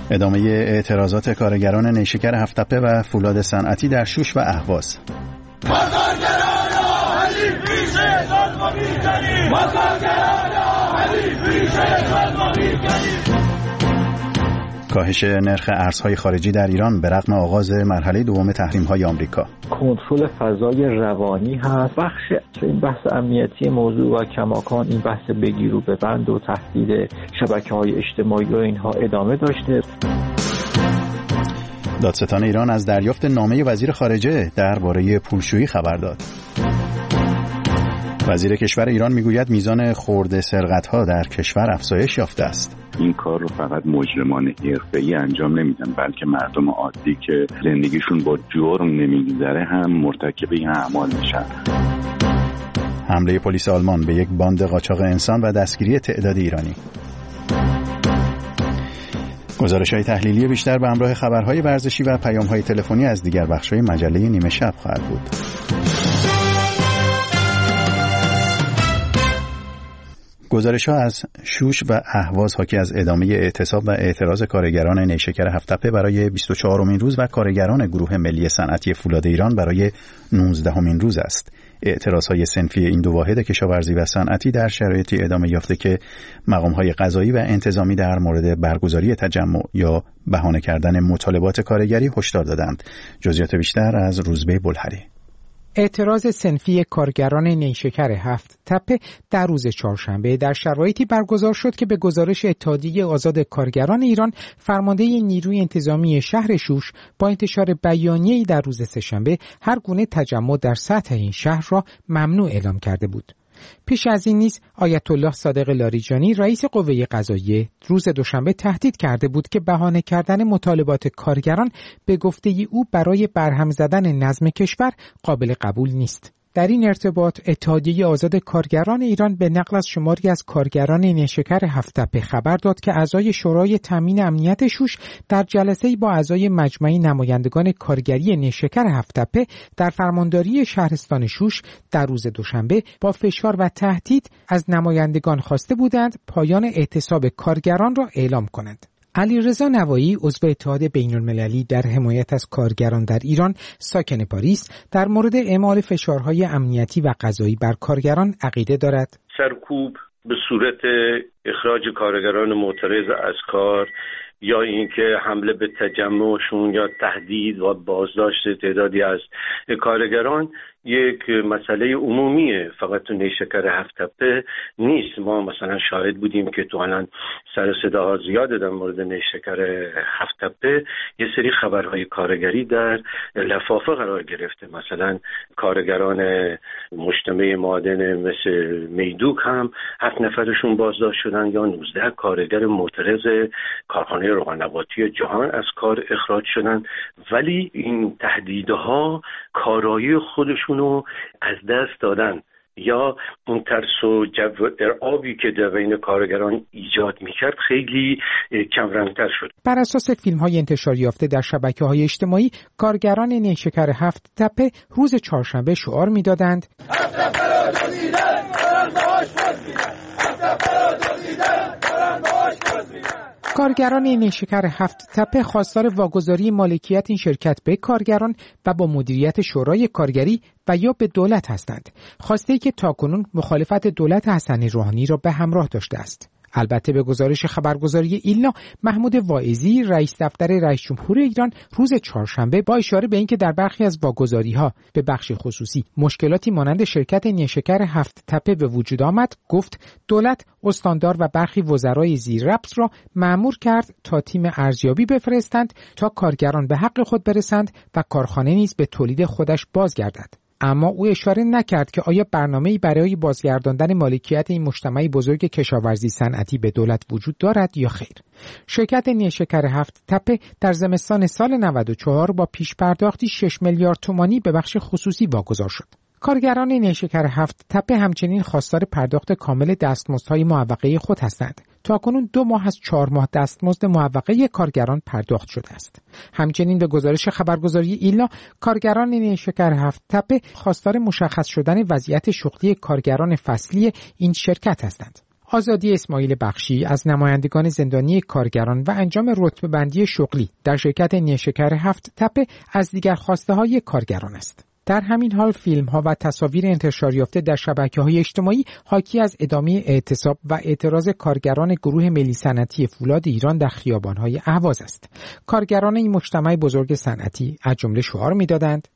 ادامه اعتراضات کارگران نیشکر هفت‌تپه و فولاد صنعتی در شوش و اهواز. کاهش نرخ ارزهای خارجی در ایران به رغم آغاز مرحله دوم تحریم‌های آمریکا. کنترل فضای روانی هست. بخش این بحث امنیتی موضوع و کماکان این بحث بگیر و ببند و تهدید شبکه‌های اجتماعی و اینها ادامه داشته. دادستان ایران از دریافت نامه وزیر خارجه درباره پولشویی خبر داد. وزیر کشور ایران میگوید میزان خرد سرقت‌ها در کشور افزایش یافته است. این کار رو فقط مجرمان حرفه‌ای انجام نمیدن، بلکه مردم عادی که زندگیشون با جرم نمیگذره هم مرتکب این اعمال میشن. حمله پلیس آلمان به یک باند قاچاق انسان و دستگیری تعداد ایرانی. گزارش‌های تحلیلی بیشتر به همراه خبرهای ورزشی و پیام‌های تلفنی از دیگر بخش‌های مجله نیمه شب خواهد بود. گزارش‌ها از شوش و اهواز حاکی از ادامه اعتصاب و اعتراض کارگران نیشکر هفت‌تپه برای 24مین روز و کارگران گروه ملی صنعتی فولاد ایران برای 19مین روز است. اعتراضهای صنفی این دو واحد کشاورزی و صنعتی در شرایطی ادامه یافته که مقام‌های قضایی و انتظامی در مورد برگزاری تجمع یا بهانه کردن مطالبات کارگری هشدار دادند. جزئیات بیشتر از روزبه بلهری. اعتراض صنفی کارگران نیشکر هفت‌تپه در روز چهارشنبه در شرایطی برگزار شد که به گزارش اتحادیه آزاد کارگران ایران فرمانده نیروی انتظامی شهر شوش با انتشار بیانیه‌ای در روز سه‌شنبه هر گونه تجمع در سطح این شهر را ممنوع اعلام کرده بود. پیش از این نیز آیت الله صادق لاریجانی رئیس قوه قضاییه روز دوشنبه تهدید کرده بود که بهانه کردن مطالبات کارگران به گفته او برای برهم زدن نظم کشور قابل قبول نیست. در این ارتباط اتحادیه آزاد کارگران ایران به نقل از شماری از کارگران نیشکر هفت‌تپه خبر داد که اعضای شورای تامین امنیت شوش در جلسه‌ای با اعضای مجمع نمایندگان کارگری نیشکر هفت‌تپه در فرمانداری شهرستان شوش در روز دوشنبه با فشار و تهدید از نمایندگان خواسته بودند پایان اعتصاب کارگران را اعلام کنند. علیرضا نوایی عضو اتحاد بین‌المللی در حمایت از کارگران در ایران ساکن پاریس در مورد اعمال فشارهای امنیتی و قضایی بر کارگران عقیده دارد. سرکوب به صورت اخراج کارگران معترض از کار یا اینکه حمله به تجمعشون یا تهدید و بازداشت تعدادی از کارگران یک مسئله عمومیه، فقط تو نیشکر هفت‌تپه نیست. ما مثلا شاهد بودیم که تو الان سر صداها زیاده در مورد نیشکر هفت‌تپه یه سری خبرهای کارگری در لفافه قرار گرفته. مثلا کارگران مجتمع معادن مثل میدوک هم 7 نفرشون بازداشت شدن یا 19 کارگر معترض کارخانه روغن‌نباتی جهان از کار اخراج شدن. ولی این تهدیدها کارایی خودشون رو از دست دادن یا اون ترس و جو ارعابی که در بین کارگران ایجاد میکرد خیلی کمرنگتر شد. بر اساس فیلم‌های انتشار یافته در شبکه‌های اجتماعی کارگران نیشکر هفت‌تپه روز چهارشنبه شعار میدادند هفت‌تپه را دزدیدن دارن باهاش باز میدن، هفت‌تپه را دزدیدن دارن باهاش باز میدن. کارگران نیشکر هفت‌تپه خواستار واگذاری مالکیت این شرکت به کارگران و با مدیریت شورای کارگری و یا به دولت هستند. خواسته‌ای که تاکنون مخالفت دولت حسن روحانی را به همراه داشته است. البته به گزارش خبرگزاری ایلنا، محمود واعظی رئیس دفتر رئیس جمهور ایران روز چهارشنبه با اشاره به اینکه در برخی از واگذاری‌ها به بخش خصوصی مشکلاتی مانند شرکت نیشکر هفت‌تپه به وجود آمد، گفت دولت استاندار و برخی وزرای زیررأس را مأمور کرد تا تیم ارزیابی بفرستند تا کارگران به حق خود برسند و کارخانه نیز به تولید خودش بازگردد. اما او اشاره نکرد که آیا برنامه‌ای برای بازگرداندن مالکیت این مجتمع بزرگ کشاورزی صنعتی به دولت وجود دارد یا خیر. شرکت نیشکر هفت‌تپه در زمستان سال 94 با پیش‌پرداختی 6 میلیارد تومانی به بخش خصوصی واگذار شد. کارگران نیشکر هفت‌تپه همچنین خواستار پرداخت کامل دستمزدهای معوقه خود هستند. تاکنون 2 ماه از 4 ماه دستمزد معوقه کارگران پرداخت شده است. همچنین به گزارش خبرگزاری ایلنا، کارگران نیشکر هفت‌تپه خواستار مشخص شدن وضعیت شغلی کارگران فصلی این شرکت هستند. آزادی اسماعیل بخشی از نمایندگان زندانی کارگران و انجام رتبه‌بندی شغلی در شرکت نیشکر 7 تپه از دیگر خواسته‌های کارگران است. در همین حال فیلم‌ها و تصاویر انتشار یافته در شبکه‌های اجتماعی حاکی از ادامه اعتصاب و اعتراض کارگران گروه ملی صنعتی فولاد ایران در خیابان‌های اهواز است. کارگران این مجتمع بزرگ صنعتی از جمله شعار می‌دادند: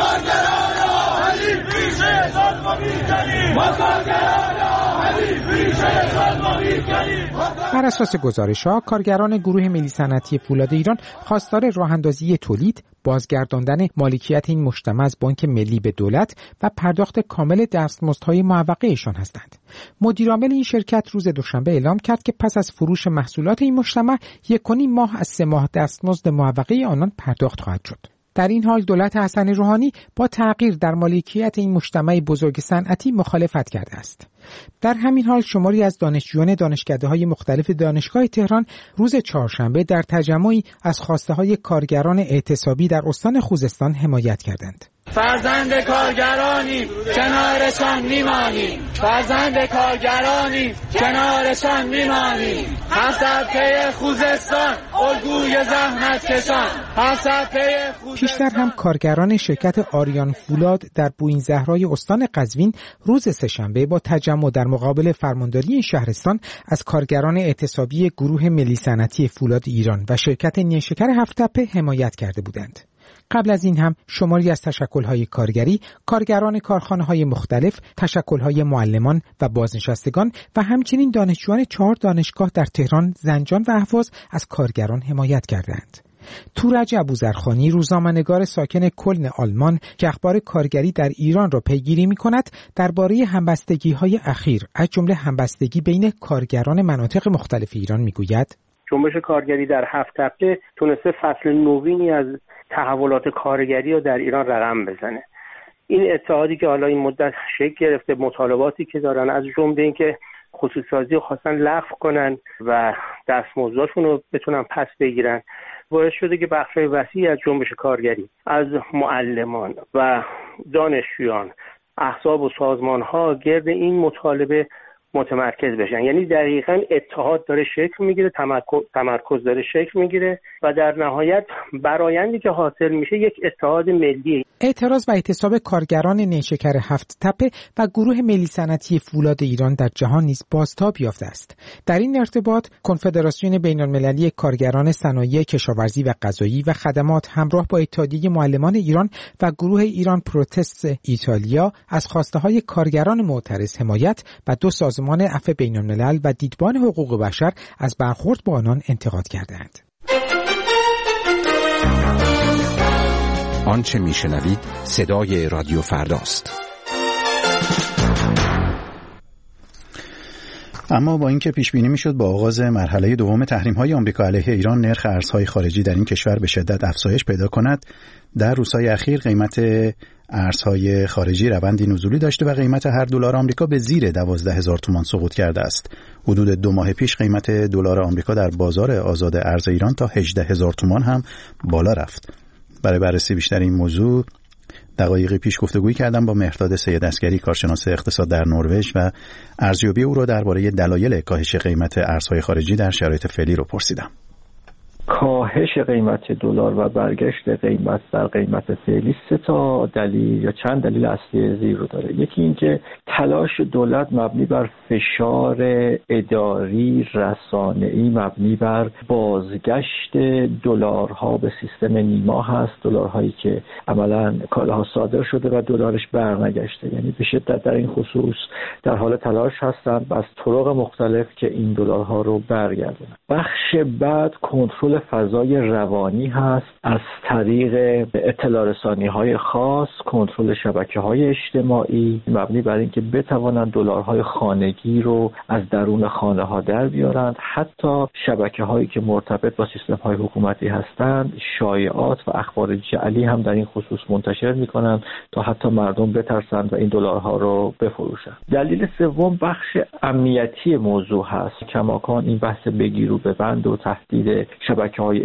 بر اساس گزارش‌ها کارگران گروه ملی صنعتی فولاد ایران خواستار راه‌اندازی تولید، بازگرداندن مالکیت این مجتمع از بانک ملی به دولت و پرداخت کامل دستمزدهای معوقه‌شان هستند. مدیرعامل این شرکت روز دوشنبه اعلام کرد که پس از فروش محصولات این مجتمع 1.5 ماه از 3 ماه دستمزد معوقه آنان پرداخت خواهد شد. در این حال دولت حسن روحانی با تغییر در مالکیت این مجتمع بزرگ صنعتی مخالفت کرده است. در همین حال شماری از دانشجویان دانشکده‌های مختلف دانشگاه تهران روز چهارشنبه در تجمعی از خواسته‌های کارگران اعتصابی در استان خوزستان حمایت کردند. فرزند کارگرانی کنارشان میمانیم، فرزند کارگرانی کنارشان میمانیم. حسد پی خوزستان الگوی زحمت کشان، حسد پی خوزستان. پیشتر هم کارگران شرکت آریان فولاد در بوئین زهرای استان قزوین روز سه‌شنبه با تجمع در مقابل فرمانداری این شهرستان از کارگران اعتصابی گروه ملی صنعتی فولاد ایران و شرکت نیشکر 7 تپه حمایت کرده بودند. قبل از این هم شماری از تشکل‌های کارگری، کارگران کارخانه‌های مختلف، تشکل‌های معلمان و بازنشستگان و همچنین دانشجویان 4 دانشگاه در تهران، زنجان و اهواز از کارگران حمایت کردند. تورج ابوذرخانی، روزنامه‌نگار ساکن کلن آلمان که اخبار کارگری در ایران را پیگیری می‌کند، درباره همبستگی‌های اخیر از جمله همبستگی بین کارگران مناطق مختلف ایران می‌گوید: جنبش کارگری در 7 تپه تونسته فصل نوینی از تحولات کارگری رو در ایران رقم بزنه. این اتحادی که حالا این مدت شکل گرفته، مطالباتی که دارن از جمله اینکه خصوصی‌سازی رو خواستن لغو کنن و دستمزدشون رو بتونن پس بگیرن، باعث شده که بخش‌های وسیعی از جنبش کارگری از معلمان و دانشجویان، احزاب و سازمان‌ها گرد این مطالبه متمرکز بشن. یعنی دقیقاً اتحاد داره شکل میگیره، تمرکز داره شکل میگیره و در نهایت برآیندی که حاصل میشه یک اتحاد ملی. اعتراض و اعتصاب کارگران نیشکر 7 تپه و گروه ملی صنعتی فولاد ایران در جهان نیز بازتاب یافته است. در این ارتباط کنفدراسیون بین‌المللی کارگران صنایع کشاورزی و غذایی و خدمات همراه با اتحادیه معلمان ایران و گروه ایران پروتست ایتالیا از خواسته‌های کارگران معترض حمایت و 2 سازمان عفو بین‌الملل و دیدبان حقوق بشر از برخورد با آنان انتقاد کردند. آنچه میشنوید صدای رادیو فرداست. اما با اینکه پیش بینی میشد با آغاز مرحله دوم تحریم‌های آمریکا علیه ایران نرخ ارزهای خارجی در این کشور به شدت افزایش پیدا کند، در روزهای اخیر قیمت ارزهای خارجی روندی نزولی داشته و قیمت هر دلار آمریکا به زیر 12,000 تومان سقوط کرده است. حدود 2 ماه پیش قیمت دلار آمریکا در بازار آزاد ارز ایران تا 18,000 تومان هم بالا رفت. برای بررسی بیشتر این موضوع دقایقی پیش گفتگویی کردم با مهرداد سید عسگری، کارشناس اقتصاد در نروژ، و ارزیابی او را درباره دلایل کاهش قیمت ارزهای خارجی در شرایط فعلی رو پرسیدم. کاهش قیمت دلار و برگشت قیمت در قیمت فعلی 3 تا دلیل یا چند دلیل اصلی زیر رو داره. یکی اینکه تلاش دولت مبنی بر فشار اداری رسانه‌ای مبنی بر بازگشت دلارها به سیستم نیما هست، دلارهایی که عملاً کالاها صادر شده و دلارش برنگشته. یعنی به شدت در این خصوص در حال تلاش هستند از طرق مختلف که این دلارها رو برگردونن. بخش بعد کنترل فضای روانی هست از طریق اطلاع رسانی‌های خاص، کنترل شبکه‌های اجتماعی مبنی بر اینکه بتوانند دلارهای خانگی رو از درون خانه‌ها در بیارند. حتی شبکه‌هایی که مرتبط با سیستم‌های حکومتی هستند شایعات و اخبار جعلی هم در این خصوص منتشر می‌کنند تا حتی مردم بترسند و این دلارها رو بفروشند. دلیل سوم بخش امنیتی موضوع هست. کماکان این بحث بگیر و ببند و تهدید شبکه‌های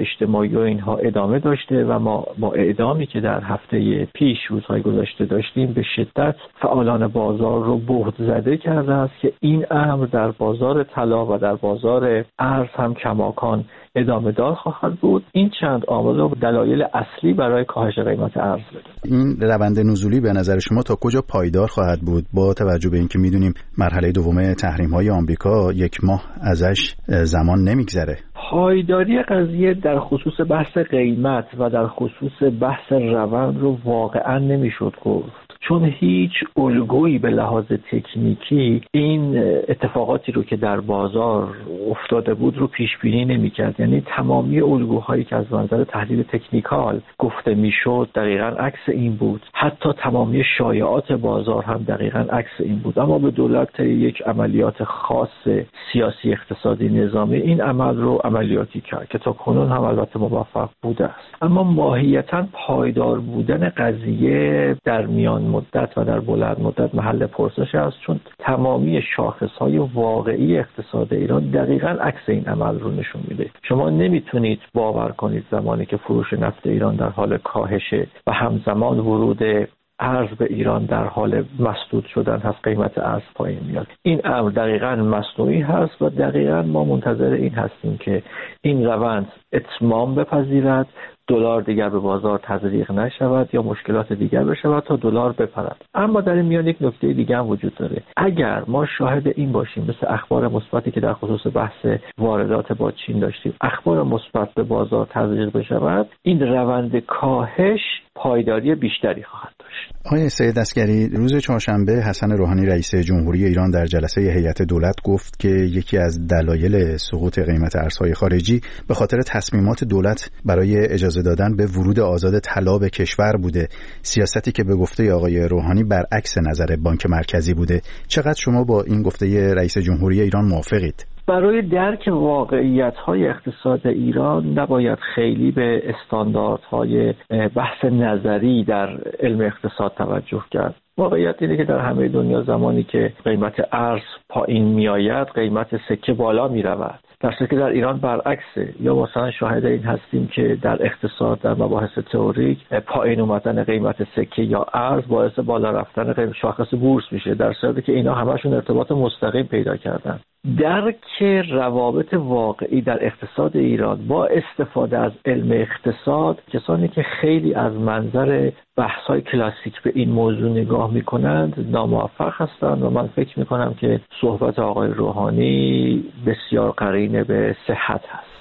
اجتماعی و اینها ادامه داشته و ما با اعدامی که در هفته پیش روزهای گذشته داشتیم به شدت فعالان بازار رو بهت زده کرده است که این امر در بازار طلا و در بازار ارز هم کماکان ادامه دار خواهد بود. این چند عامل و دلایل اصلی برای کاهش قیمت ارز بده. این روند نزولی به نظر شما تا کجا پایدار خواهد بود با توجه به اینکه میدونیم مرحله دوم تحریم‌های آمریکا 1 ماه ازش زمان نمیگذره؟ پایداری قضیه در خصوص بحث قیمت و در خصوص بحث روند رو واقعا نمیشد گفت، چون هیچ الگویی به لحاظ تکنیکی این اتفاقاتی رو که در بازار افتاده بود رو پیش بینی نمی‌کرد. یعنی تمامی الگوهایی که از منظر تحلیل تکنیکال گفته میشد دقیقاً عکس این بود، حتی تمامی شایعات بازار هم دقیقاً عکس این بود. اما به دولت یک عملیات خاص سیاسی اقتصادی نظامی این عمل رو عملیاتی کرد که تا کنون هم البته موفق بوده است. اما ماهیتاً پایدار بودن قضیه در میان مدت و در بلند مدت محل پرسش است، چون تمامی شاخص‌های واقعی اقتصاد ایران دقیقاً عکس این عمل رو نشون میده. شما نمیتونید باور کنید زمانی که فروش نفت ایران در حال کاهشه و همزمان ورود ارز به ایران در حال مسدود شدن هست، قیمت ارز پایین میاد. این امر دقیقاً مصنوعی هست و دقیقاً ما منتظر این هستیم که این روند اتمام بپذیرد، دلار دیگر به بازار تزریق نشود یا مشکلات دیگر بشود تا دلار بپرد. اما در این میان یک نکته دیگه هم وجود داره. اگر ما شاهد این باشیم مثل اخبار مثبتی که در خصوص بحث واردات با چین داشتیم، اخبار مثبت به بازار تزریق بشود، این روند کاهش پایداری بیشتری خواهد داشت. آقای سید عسگری، روز چهارشنبه حسن روحانی رئیس جمهوری ایران در جلسه هیئت دولت گفت که یکی از دلایل سقوط قیمت ارزهای خارجی به خاطر تصمیمات دولت برای اجازه دادن به ورود آزاد طلا به کشور بوده، سیاستی که به گفته آقای روحانی برعکس نظر بانک مرکزی بوده. چقدر شما با این گفته رئیس جمهوری ایران موافقید؟ برای درک واقعیت‌های اقتصاد ایران نباید خیلی به استانداردهای بحث نظری در علم اقتصاد توجه کرد. واقعیت اینه که در همه دنیا زمانی که قیمت ارز پایین میآید قیمت سکه بالا میرود، در صورتی که در ایران برعکسه. یا مثلا شاهد این هستیم که در اقتصاد در مباحث تئوریک پایین اومدن قیمت سکه یا ارز باعث بالا رفتن قیمت شاخص بورس میشه، در صورتی که اینا همشون ارتباط مستقیم پیدا کردن. درک روابط واقعی در اقتصاد ایران با استفاده از علم اقتصاد، کسانی که خیلی از منظر بحث‌های کلاسیک به این موضوع نگاه می‌کنند ناموفق هستند و من فکر می‌کنم که صحبت آقای روحانی بسیار قرینه به صحت هست.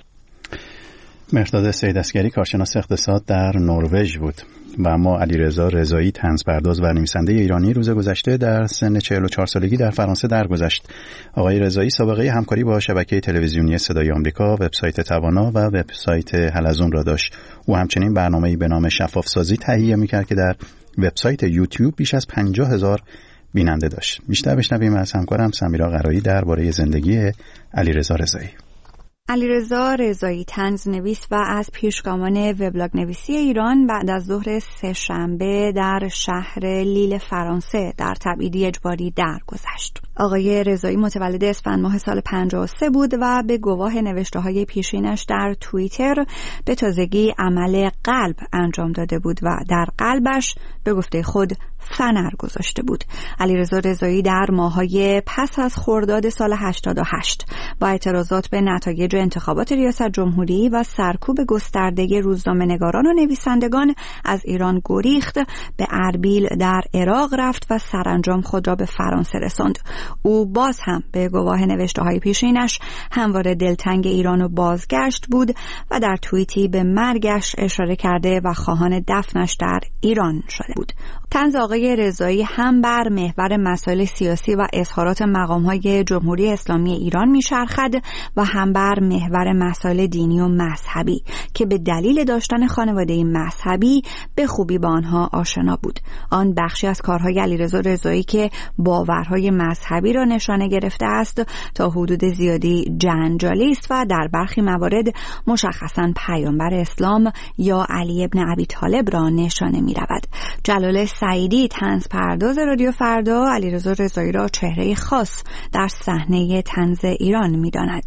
مهرداد سید عسگری کارشناس اقتصاد در نروژ بود. و اما علیرضا رضایی طنزپرداز و نویسنده ایرانی روز گذشته در سن 44 سالگی در فرانسه درگذشت. آقای رضایی سابقه همکاری با شبکه تلویزیونی صدای آمریکا، وبسایت توانا و وبسایت حلزون را داشت. او همچنین برنامه‌ای به نام شفاف سازی تهیه می‌کرد که در وبسایت یوتیوب بیش از 50,000 بیننده داشت. بیشتر بشنویم از همکارم سمیرا قرایی درباره زندگی علیرضا رضایی. علیرضا رضایی طنزنویس و از پیشگامان وبلاگ نویسی ایران بعد از ظهر سه‌شنبه در شهر لیل فرانسه در تبعیدی اجباری درگذشت. آقای رضایی متولد اسفند ماه سال 53 بود و به گواه نوشته‌های پیشینش در توییتر به تازگی عمل قلب انجام داده بود و در قلبش به گفته خود فنر گذاشته بود. علیرضا رضایی در ماه‌های پس از خرداد سال 88 با اعتراضات به نتایج انتخابات ریاست جمهوری و سرکوب گسترده روزنامه‌نگاران و نویسندگان از ایران گریخت، به اربیل در عراق رفت و سرانجام خود را به فرانسه رساند. او باز هم به گواه نوشته‌های پیشینش همواره دلتنگ ایران و بازگشت بود و در توییتی به مرگش اشاره کرده و خواهان دفنش در ایران شده بود. طنز آقای رضایی هم بر محور مسائل سیاسی و اظهارات مقام‌های جمهوری اسلامی ایران می‌چرخد و هم بر محور مسائل دینی و مذهبی که به دلیل داشتن خانواده مذهبی به خوبی با آنها آشنا بود. آن بخشی از کارهای علیرضا رضایی که باورهای مذهبی را نشانه گرفته است تا حدود زیادی جنجالی است و در برخی موارد مشخصاً پیامبر اسلام یا علی ابن ابی طالب را نشانه می‌رود. جلال سعیدی طنزپرداز رادیو فردا علیرضا رضایی را چهره خاص در صحنه طنز ایران می‌داند.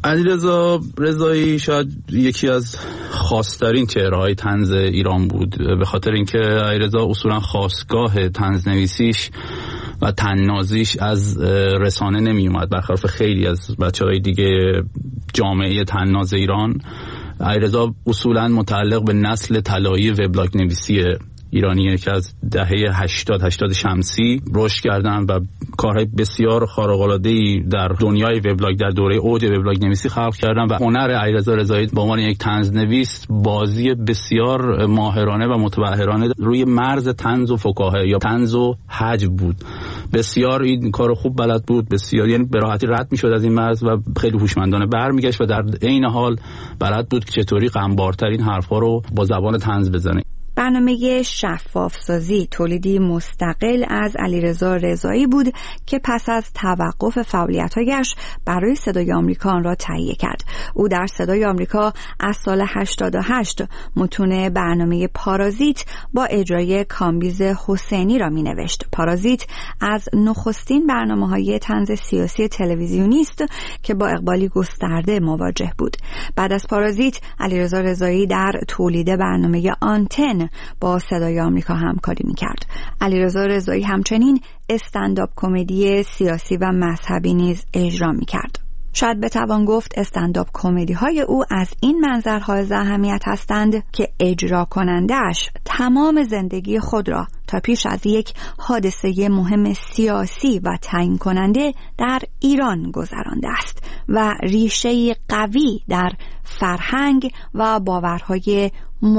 علیرضا رضایی شاید یکی از خاص‌ترین چهره‌های طنز ایران بود، به خاطر اینکه علیرضا اصولا خاستگاه طنزنویسیش و طنازیش از رسانه نمی اومد، برخلاف خیلی از بچه‌های دیگه جامعه طناز ایران. علیرضا اصولا متعلق به نسل طلایی وبلاگ نویسی ایرانیه که از دهه 80 شمسی رشد کردن و کارهای بسیار خارق‌العاده‌ای در دنیای وبلاگ در دوره اوج وبلاگ نویسی خلق کردن و هنر علیرضا رضایی به عنوان یک طنزنویس بازی بسیار ماهرانه و متبحرانه روی مرز طنز و فکاهه یا طنز و هجو بود. بسیار این کارو خوب بلد بود، بسیار، یعنی به راحتی رد می‌شد از این مرز و خیلی هوشمندانه برمیگشت و در عین حال بلد بود که چطوری غمبارترین حرفا رو با زبان طنز بزنه. برنامه شفاف سازی تولیدی مستقل از علیرضا رضایی بود که پس از توقف فعالیت‌هایش برای صدای آمریکا آن را تهیه کرد. او در صدای آمریکا از سال 88 متون برنامه پارازیت با اجرای کامبیز حسینی را می‌نوشت. پارازیت از نخستین برنامه‌های طنز سیاسی تلویزیونی است که با اقبالی گسترده مواجه بود. بعد از پارازیت علیرضا رضایی در تولید برنامه آنتن با صدای آمریکا همکاری می‌کرد. علیرضا رضایی همچنین استندآپ کمدی سیاسی و مذهبی نیز اجرا می‌کرد. شاید بتوان گفت استندآپ کمدی‌های او از این منظر حائز اهمیت هستند که اجرا کننده‌اش تمام زندگی خود را تا پیش از یک حادثه مهم سیاسی و تعیین کننده در ایران گذرانده است و ریشه قوی در فرهنگ و باورهای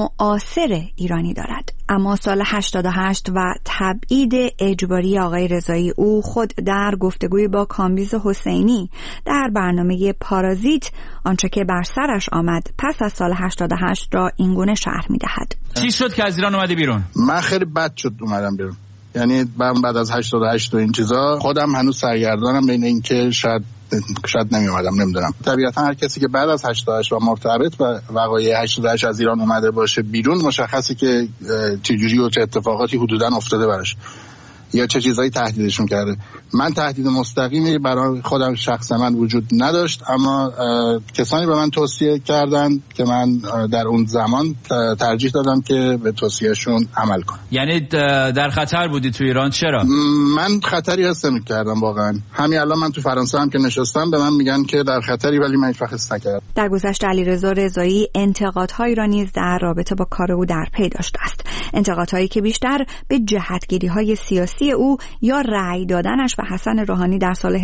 معاصر ایرانی دارد. اما سال 88 و تبعید اجباری آقای رضایی، او خود در گفتگوی با کامبیز حسینی در برنامه پارازیت آنچه که بر سرش آمد پس از سال 88 را اینگونه شرح می‌دهد. چی شد که از ایران اومدی بیرون؟ من خیلی بد شد اومدم بیرون. یعنی بعد از 88 و این چیزا خودم هنوز سرگردانم بین این که شاید نمی اومدم، نمیدونم. طبیعتا هر کسی که بعد از 88 و مرتبط با وقایع 88 از ایران اومده باشه بیرون، مشخصی که چه جوری و چه اتفاقاتی حدوداً افتاده براش یا چه چیزایی تهدیدشون کرده. من تهدید مستقیمی برای خودم شخصا من وجود نداشت، اما کسانی به من توصیه کردن که من در اون زمان ترجیح دادم که به توصیهشون عمل کنم. یعنی در خطر بودی تو ایران؟ چرا؟ من خطری حس نمی‌کردم واقعا. همین الان من تو فرانسه هم که نشستم به من میگن که در خطری، ولی من هیچ وقت حس نکردم. در گذشته علیرضا رضایی انتقادهایی را نیز در رابطه با کار او در پی داشته است. انتقادهایی که بیشتر به جهتگیری‌های سیاسی او یا رأی دادنش به حسن روحانی در سال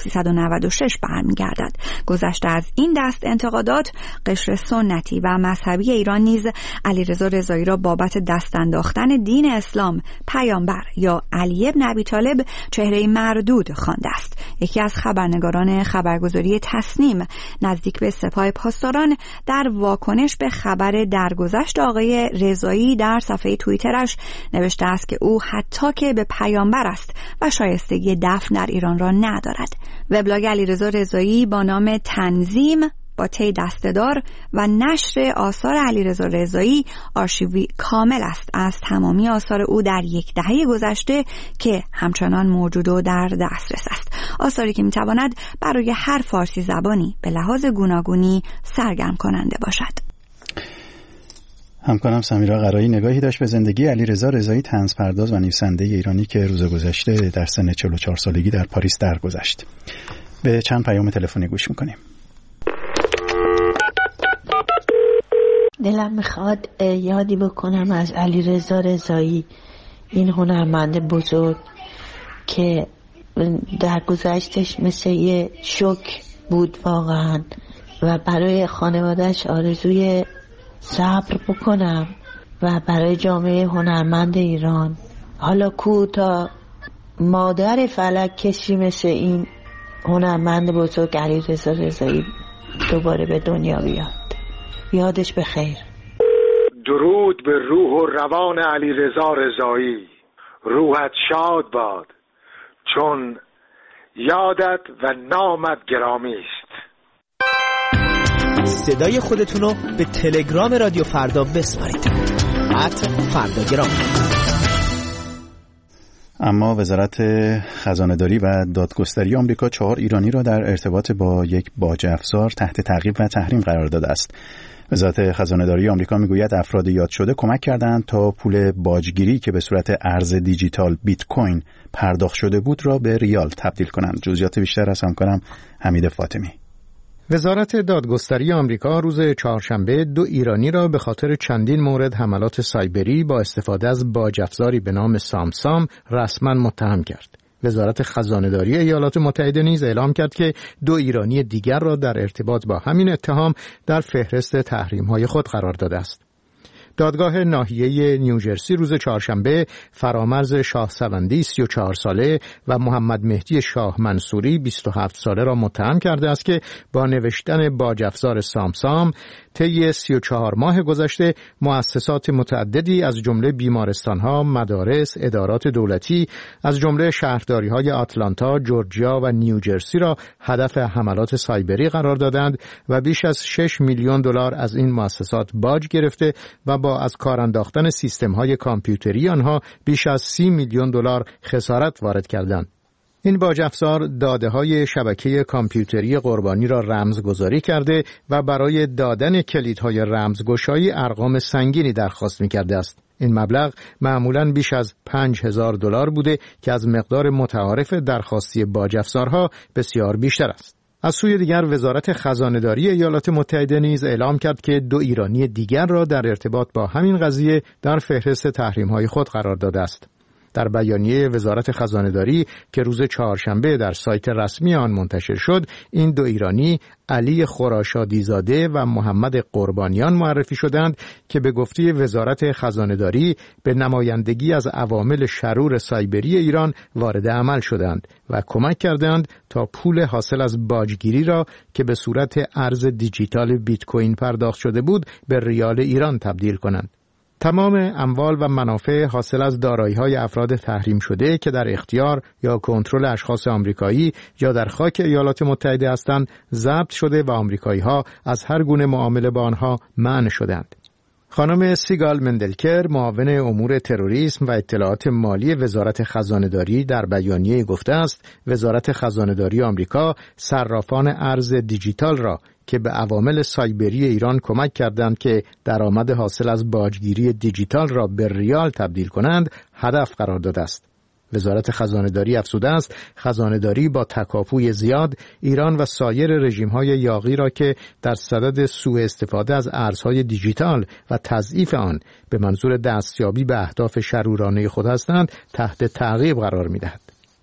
1396 برمیگردد. گذشته از این دست انتقادات، قشر سنتی و مذهبی ایران نیز علیرضا رضایی را بابت دست انداختن دین اسلام، پیامبر یا علی بن ابی طالب چهره مردود خوانده است. یکی از خبرنگاران خبرگزاری تصنیم نزدیک به سپاه پاسداران در واکنش به خبر درگذشت آقای رضایی در صفحه توییترش نوشته است که او حتی که به پیامبر است و شایستگی دفن در ایران را ندارد. وبلاگ علیرضا رضایی با نام تنظیم با تی دسته‌دار و نشر آثار علیرضا رضایی آرشیوی کامل است از تمامی آثار او در یک دهه گذشته که همچنان موجود و در دسترس است. آثاری که میتواند برای هر فارسی زبانی به لحاظ گوناگونی سرگرم کننده باشد. همکارم سمیرا قرایی نگاهی داشت به زندگی علیرضا رضایی، طنزپرداز و نویسنده ایرانی که روز گذشته در سن 44 سالگی در پاریس درگذشت. به چند پیام تلفنی گوش میکنیم. دلم میخواد یادی بکنم از علیرضا رضایی، این هنرمند بزرگ که در گذشتش مثل یه شوک بود واقعا و برای خانوادهش آرزوی صبر بکنم و برای جامعه هنرمند ایران. حالا کو تا مادر فلک کسی مثل این هنرمند بزرگ علیرضا رضایی دوباره به دنیا بیاد. یادش بخیر. درود به روح و روان علیرضا رضایی. روحت شاد باد، چون یادت و نامت گرامی است. صدای خودتونو به تلگرام رادیو فردا بسپارید. @فرداگرام. اما وزارت خزانه‌داری و دادگستری آمریکا 4 ایرانی را در ارتباط با یک باج افزار تحت تعقیب و تحریم قرار داده است. وزارت خزانه‌داری آمریکا میگوید افراد یاد شده کمک کردند تا پول باجگیری که به صورت ارز دیجیتال بیت کوین پرداخت شده بود را به ریال تبدیل کنند. جزئیات بیشتر از همکارم حمید فاطمی. وزارت دادگستری آمریکا روز چهارشنبه 2 ایرانی را به خاطر چندین مورد حملات سایبری با استفاده از باج افزاری به نام سامسام رسما متهم کرد. وزارت خزانه‌داری ایالات متحده نیز اعلام کرد که 2 ایرانی دیگر را در ارتباط با همین اتهام در فهرست تحریم‌های خود قرار داده است. دادگاه ناحیه نیوجرسی روز چهارشنبه فرامرز شاه سوندی 34 ساله و محمد مهدی شاه منصوری 27 ساله را متهم کرده است که با نوشتن باج افزار سامسام طی 34 ماه گذشته مؤسسات متعددی از جمله بیمارستان‌ها، مدارس، ادارات دولتی از جمله شهرداری‌های آتلانتا، جورجیا و نیوجرسی را هدف حملات سایبری قرار دادند و بیش از 6 میلیون دلار از این مؤسسات باج گرفته و با از کار انداختن سیستم‌های کامپیوتری آنها بیش از 30 میلیون دلار خسارت وارد کردند. این باج افزار داده‌های شبکه کامپیوتری قربانی را رمزگذاری کرده و برای دادن کلیدهای رمزگشایی ارقام سنگینی درخواست می‌کرده است. این مبلغ معمولاً بیش از 5000 دلار بوده که از مقدار متعارف درخواستی باج افزارها بسیار بیشتر است. از سوی دیگر وزارت خزانه‌داری ایالات متحده نیز اعلام کرد که 2 ایرانی دیگر را در ارتباط با همین قضیه در فهرست تحریم‌های خود قرار داده است. در بیانیه وزارت خزانه‌داری که روز چهارشنبه در سایت رسمی آن منتشر شد، این 2 ایرانی علی خراشادیزاده و محمد قربانیان معرفی شدند که به گفته وزارت خزانه‌داری به نمایندگی از عوامل شرور سایبری ایران وارد عمل شدند و کمک کردند تا پول حاصل از باجگیری را که به صورت ارز دیجیتال بیت کوین پرداخت شده بود به ریال ایران تبدیل کنند. تمام اموال و منافع حاصل از دارایی‌های افراد تحریم شده که در اختیار یا کنترل اشخاص آمریکایی یا در خاک ایالات متحده هستند ضبط شده و آمریکایی‌ها از هر گونه معامله با آنها منع شدند. خانم سیگال مندلکر معاون امور تروریسم و اطلاعات مالی وزارت خزانه‌داری در بیانیه گفته است وزارت خزانه‌داری آمریکا صرافان ارز دیجیتال را که به عوامل سایبری ایران کمک کردند که درآمد حاصل از باجگیری دیجیتال را به ریال تبدیل کنند هدف قرار داده است. وزارت خزانه‌داری افزوده است خزانه‌داری با تکاپوی زیاد ایران و سایر رژیم‌های یاغی را که در صدد سوء استفاده از ارزهای دیجیتال و تضعیف آن به منظور دستیابی به اهداف شرورانه خود هستند تحت تعقیب قرار می‌دهد.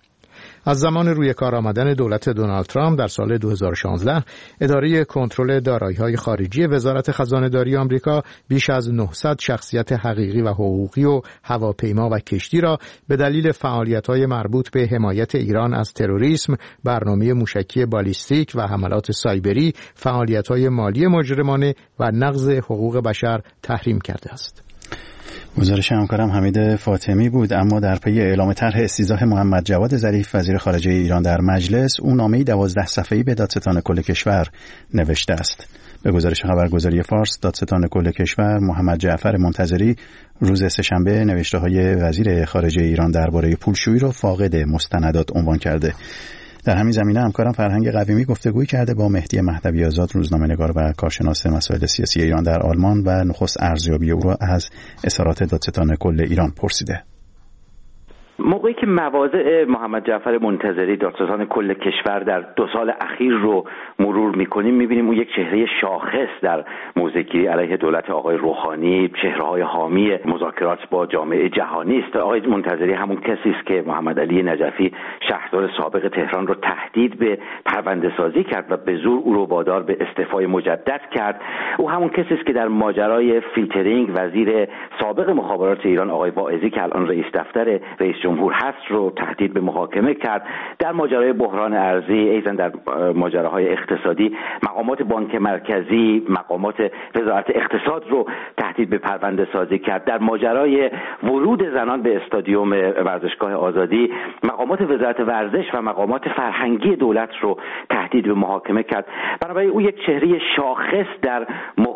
از زمان روی کار آمدن دولت دونالد ترامپ در سال 2016 اداره کنترل دارایی‌های خارجی وزارت خزانه‌داری آمریکا بیش از 900 شخصیت حقیقی و حقوقی و هواپیما و کشتی را به دلیل فعالیت‌های مربوط به حمایت ایران از تروریسم، برنامه موشکی بالیستیک و حملات سایبری، فعالیت‌های مالی مجرمانه و نقض حقوق بشر تحریم کرده است. گزارش همکارم حمید فاطمی بود. اما در پی اعلام طرح استیضاح محمد جواد ظریف وزیر خارجه ایران در مجلس، او نامه‌ای 12 صفحه‌ای به دادستان کل کشور نوشته است. به گزارش خبرگزاری فارس، دادستان کل کشور محمد جعفر منتظری روز سه‌شنبه نوشته‌های وزیر خارجه ایران درباره پولشویی را فاقد مستندات عنوان کرده. در همین زمینه همکارم فرهنگ قویمی گفتگویی کرده با مهدی مهدوی آزاد، روزنامه‌نگار و کارشناس مسائل سیاسی ایران در آلمان و نخست ارزیابی او را از اظهارات دادستان کل ایران پرسیده. موقعی که مواضع محمد جعفر منتظری دادستان کل کشور در 2 سال اخیر رو مرور می‌کنیم، می‌بینیم اون یک چهره شاخص در موضع‌گیری علیه دولت آقای روحانی، چهره‌های حامی مذاکرات با جامعه جهانی است. آقای منتظری همون کسی است که محمد علی نجفی شهردار سابق تهران رو تهدید به پرونده‌سازی کرد و به زور او رو وادار به استعفای مجدد کرد. او همون کسی است که در ماجرای فیلترینگ وزیر سابق مخابرات ایران آقای واعظی که الان رئیس دفتر رئیس جمهور هست رو تهدید به محاکمه کرد. در ماجرای بحران ارزی، ایضاً در ماجراهای اقتصادی، مقامات بانک مرکزی، مقامات وزارت اقتصاد رو تهدید به پرونده سازی کرد. در ماجرای ورود زنان به استادیوم ورزشگاه آزادی، مقامات وزارت ورزش و مقامات فرهنگی دولت رو تهدید به محاکمه کرد. بنابراین او یک چهره شاخص در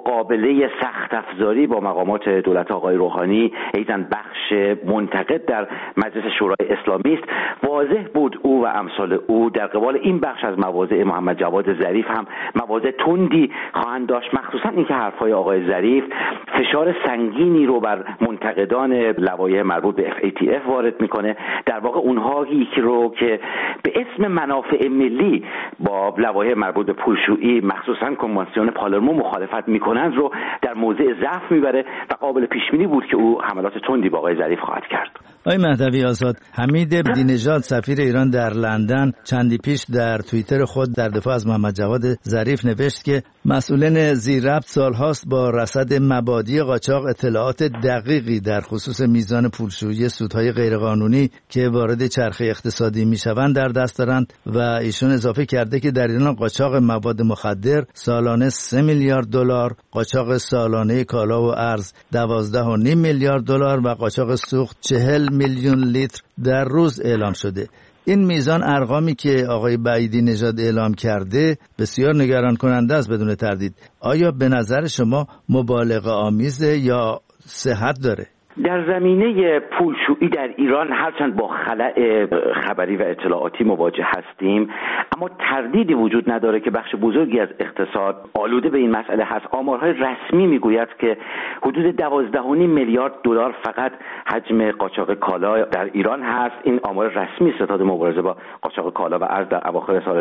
مقابله سخت افزاری با مقامات دولت آقای روحانی، ایضاً بخش منتقد در مجلس شورای اسلامی است. واضح بود او و امثال او در قبال این بخش از مواضع محمد جواد ظریف هم مواضع تندی خواهند داشت، مخصوصا اینکه حرفهای آقای ظریف فشار سنگینی رو بر منتقدان لوایح مربوط به FATF وارد میکنه. در واقع اونهایی که به اسم منافع ملی با لوایح مربوط به پولشویی مخصوصا کنوانسیون پالرمو مخالفت میکنند رو در موضع ضعف میبره و قابل پیش بینی بود که او حملات تندی با آقای ظریف خواهد کرد. آقای مهدوی آزاد، حمید عبدی‌نژاد سفیر ایران در لندن چندی پیش در توییتر خود در دفاع از محمد جواد ظریف نوشت که مسئولین زیرربط سالهاست با رصد مبادی قاچاق اطلاعات دقیقی در خصوص میزان پولشویی سودهای غیرقانونی که وارد چرخه اقتصادی میشوند در دست دارند و ایشون اضافه کرده که در ایران قاچاق مواد مخدر سالانه 3 میلیارد دلار، قاچاق سالانه کالا و ارز 12.5 میلیارد دلار و قاچاق سوخت 40 میلیون لیتر در روز اعلام شده. این میزان ارقامی که آقای بعیدی نژاد اعلام کرده بسیار نگران کننده است بدون تردید. آیا به نظر شما مبالغه آمیزه یا صحت داره؟ در زمینه پولشویی در ایران هرچند با خلأ خبری و اطلاعاتی مواجه هستیم، اما تردیدی وجود نداره که بخش بزرگی از اقتصاد آلوده به این مسئله هست. آمارهای رسمی میگوید که حدود 12.5 میلیارد دلار فقط حجم قاچاق کالا در ایران هست. این آمار رسمی ستاد مبارزه با قاچاق کالا و ارز در اواخر سال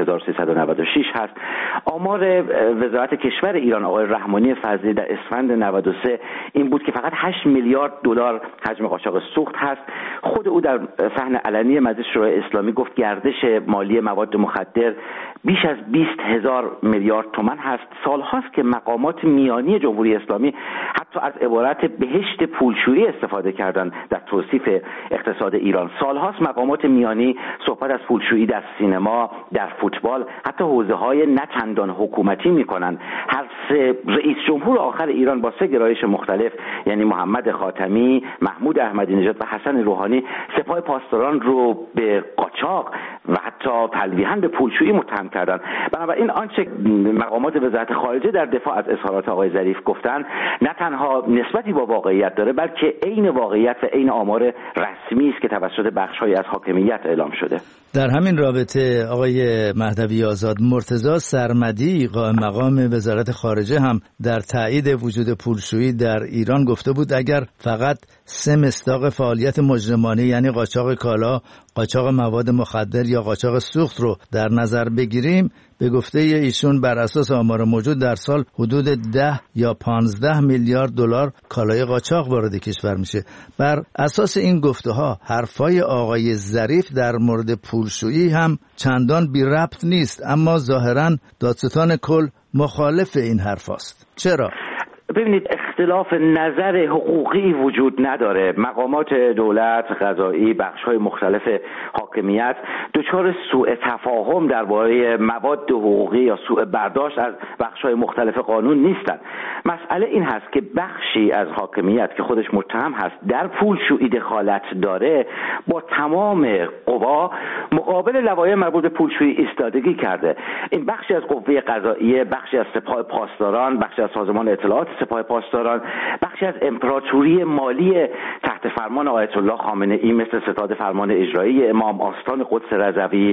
1396 هست. آمار وزارت کشور ایران آقای رحمانی فضلی در اسفند 93 این بود که فقط 8 میلیارد دلار حجم قاچاق سوخت هست. خود او در صحن علنی مجلس شورای اسلامی گفت گردش مالی مواد مخدر بیش از 20,000 میلیارد تومان هست. سالهاست که مقامات میانی جمهوری اسلامی حتی از عبارت بهشت پولشویی استفاده کردند در توصیف اقتصاد ایران. سالهاست مقامات میانی صحبت از پولشویی در سینما، در فوتبال، حتی حوزه‌های نه چندان حکومتی می‌کنند. هر سه رئیس جمهور آخر ایران با 3 گرایش مختلف، یعنی محمد خاتمی، محمود احمدی نژاد و حسن روحانی، سپاه پاسداران رو به قاچاق و حتی تلویحاً به پولشویی متهم کردند. بنابراین آنچه مقامات وزارت خارجه در دفاع از اظهارات آقای ظریف گفتند نه تنها نسبتی با واقعیت داره، بلکه عین واقعیت و عین آمار رسمی است که توسط بخش‌هایی از حاکمیت اعلام شده. در همین رابطه آقای مهدوی آزاد، مرتضی سرمدی قائم مقام وزارت خارجه هم در تایید وجود پولشویی در ایران گفته بود اگر فقط 3 مصداق فعالیت مجرمانه یعنی قاچاق کالا، قاچاق مواد مخدر یا قاچاق سوخت رو در نظر بگیریم، به گفته ایشون بر اساس آمار موجود در سال حدود 10 یا 15 میلیارد دلار کالای قاچاق وارد کشور میشه. بر اساس این گفته‌ها حرفای آقای ظریف در مورد پولشویی هم چندان بی ربط نیست، اما ظاهراً دادستان کل مخالف این حرفاست. چرا؟ ببینید، اختلاف نظر حقوقی وجود نداره. مقامات دولت، قضایی، بخش‌های مختلف حاکمیت دچار سوء تفاهم درباره مواد حقوقی یا سوء برداشت از بخش‌های مختلف قانون نیستند. مسئله این هست که بخشی از حاکمیت که خودش متهم هست در پولشویی دخالت داره، با تمام قوا مقابل لوایح مربوط به پولشویی ایستادگی کرده. این بخشی از قوه قضاییه، بخشی از سپاه پاسداران، بخشی از سازمان اطلاعات سپاه پاسداران، بخشی از امپراتوری مالی تحت فرمان آیت الله خامنه ای مثل ستاد فرمان اجرایی امام، آستان قدس رضوی،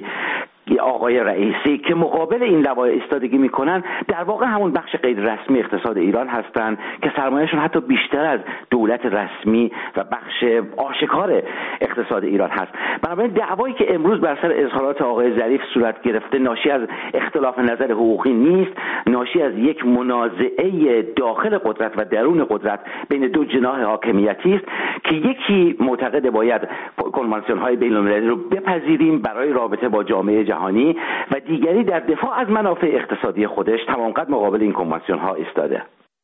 آقای رئیسی که مقابل این لوایح ایستادگی میکنن، در واقع همون بخش غیر رسمی اقتصاد ایران هستن که سرمایه‌شون حتی بیشتر از دولت رسمی و بخش آشکار اقتصاد ایران هست. بنابراین دعوایی که امروز بر سر اظهارات آقای ظریف صورت گرفته ناشی از اختلاف نظر حقوقی نیست، ناشی از یک منازعه داخل قدرت و درون قدرت بین دو جناح حاکمیتی است که یکی معتقد باید کنوانسیون‌های بین‌المللی رو بپذیریم برای رابطه با جامعه جهانی و دیگری در دفاع از منافع اقتصادی خودش تمام قد مقابل این کنوانسیون‌ها ایستاده.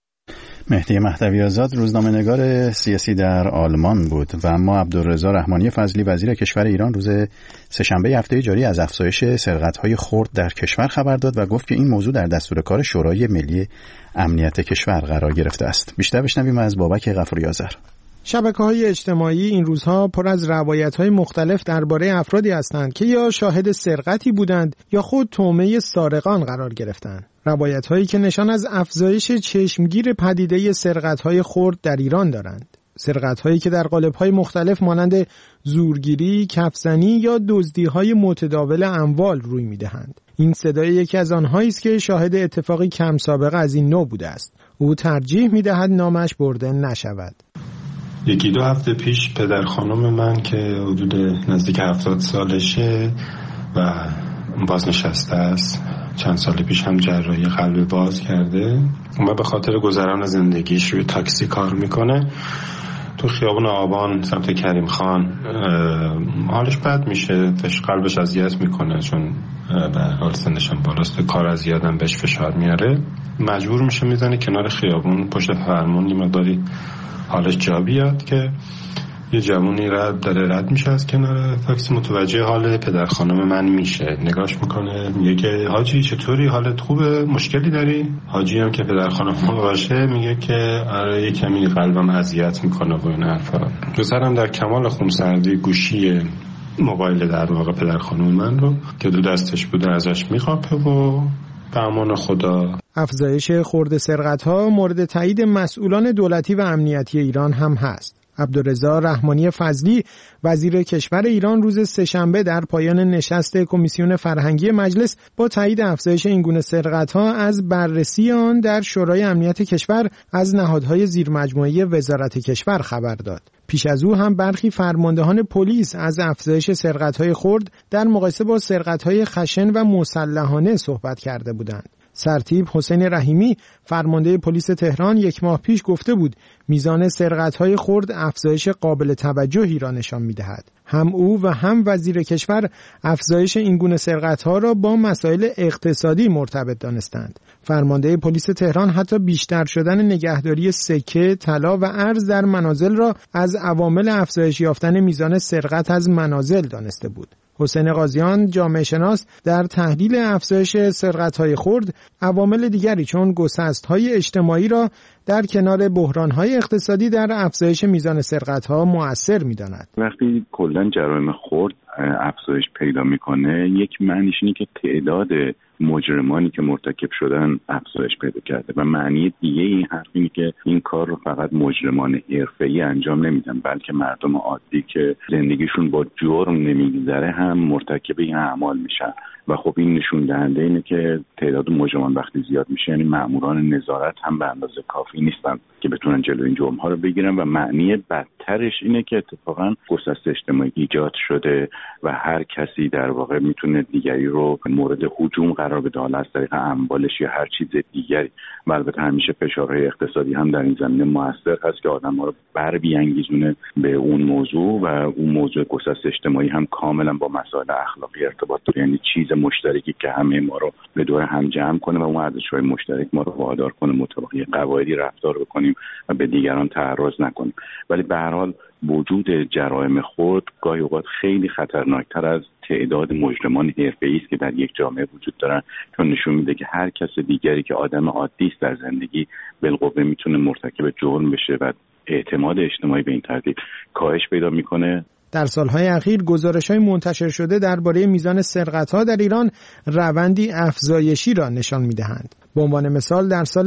مهدی مهدوی آزاد روزنامه‌نگار سیاسی در آلمان بود و اما عبدالرضا رحمانی فضلی وزیر کشور ایران روز سه‌شنبه هفته جاری از افزایش سرقت‌های خرد در کشور خبر داد و گفت که این موضوع در دستور کار شورای ملی امنیت کشور قرار گرفته است. بیشتر بشنویم از بابک غفوری آذر. شبکه‌های اجتماعی این روزها پر از روایت‌های مختلف درباره افرادی هستند که یا شاهد سرقتی بودند یا خود طعمه سارقان قرار گرفتند. روایت‌هایی که نشان از افزایش چشمگیر پدیده سرقت‌های خرد در ایران دارند. سرقت‌هایی که در قالب‌های مختلف مانند زورگیری، کفزنی یا دزدی‌های متداول اموال روی می‌دهند. این صدای یکی از آنهایی است که شاهد اتفاقی کم سابقه از این نوع بوده است. او ترجیح می‌دهد نامش برده نشود. یکی دو هفته پیش پدر خانم من که حدود نزدیک 70 سالشه و بازنشسته است، چند سال پیش هم جراحی قلب باز کرده و به خاطر گذران زندگیش روی تاکسی کار میکنه. تو خیابون آبان سمت کریم خان حالش بد میشه، قلبش اذیت میکنه چون به حال سنش هم بالاست، کار از یادم بهش فشار میاره، مجبور میشه میزنه کنار خیابون پشت فرمون یه مقداری حالش جا بیاد که یه جوونی رد میشه از کنار تاکسی، متوجه حال پدر خانم من میشه، نگاش میکنه، میگه که حاجی چطوری، حالت خوبه، مشکلی داری؟ حاجی هم که پدر خانم باشه میگه که آره یه کمی قلبم اذیت میکنه و این حرفا. پسرم در کمال خونسردی گوشی موبایل در واقع پدر خانم من رو که دو دستش بوده ازش میخوابه و به امان خدا. افزایش خرد سرقت‌ها مورد تایید مسئولان دولتی و امنیتی ایران هم هست. عبدالرضا رحمانی فضلی وزیر کشور ایران روز سه‌شنبه در پایان نشست کمیسیون فرهنگی مجلس با تایید افزایش این گونه سرقت‌ها از بررسی آن در شورای امنیت کشور از نهادهای زیرمجموعه وزارت کشور خبر داد. پیش از او هم برخی فرماندهان پلیس از افزایش سرقت‌های خرد در مقایسه با سرقت‌های خشن و مسلحانه صحبت کرده بودند. سرتیپ حسین رحیمی فرمانده پلیس تهران یک ماه پیش گفته بود میزان سرقت‌های خرد افزایش قابل توجهی را نشان می‌دهد. هم او و هم وزیر کشور افزایش این گونه سرقت‌ها را با مسائل اقتصادی مرتبط دانستند. فرمانده پلیس تهران حتی بیشتر شدن نگهداری سکه، طلا و ارز در منازل را از عوامل افزایش یافتن میزان سرقت از منازل دانسته بود. حسین قاضیان جامعه شناس در تحلیل افزایش سرقت‌های خرد عوامل دیگری چون گسست‌های اجتماعی را در کنار بحران‌های اقتصادی در افزایش میزان سرقت‌ها مؤثر می‌داند. وقتی کلاً جرایم خرد افزایش پیدا می‌کنه یک معنیش اینه که تعداد مجرمانی که مرتکب شدن افزایش پیدا کرده و معنی دیگه این حرف اینه که این کار رو فقط مجرمان حرفه‌ای انجام نمیدن بلکه مردم عادی که زندگیشون با جرم نمیگذره هم مرتکب این اعمال میشن و خب این نشون دهنده اینه که تعداد مجرمان وقتی زیاد میشه یعنی ماموران نظارت هم به اندازه کافی نیستن که بتونن جلوی این جرم‌ها رو بگیرن و معنی بدترش اینه که اتفاقا گسست اجتماعی ایجاد شده و هر کسی در واقع میتونه دیگری رو مورد هجوم قرار بده حالا از طریق اموالش یا هر چیز دیگری و البته همیشه فشارهای اقتصادی هم در این زمینه موثر هست که آدم‌ها رو بر بیانگیزونه به اون موضوع و اون موضوع گسست اجتماعی هم کاملا با مسائل اخلاقی ارتباط داره یعنی چیز مشترکی که همه ما رو به دور هم جمع کنه و اون ارزش‌های مشترک ما رو وادار کنه مطابق قواعدی رفتار بکنیم و به دیگران تعرض نکنیم. ولی به هر حال وجود جرایم خرد گاهی اوقات خیلی خطرناکتر از تعداد مجرمان حرفه‌ای است که در یک جامعه وجود دارن چون نشون میده که هر کس دیگری که آدم عادی است در زندگی بالقوه میتونه مرتکب جرم بشه و اعتماد اجتماعی به این ترتیب کاهش پیدا میکنه. در سالهای اخیر گزارش‌های منتشر شده درباره میزان سرقت‌ها در ایران روندی افزایشی را نشان می‌دهند. به عنوان مثال در سال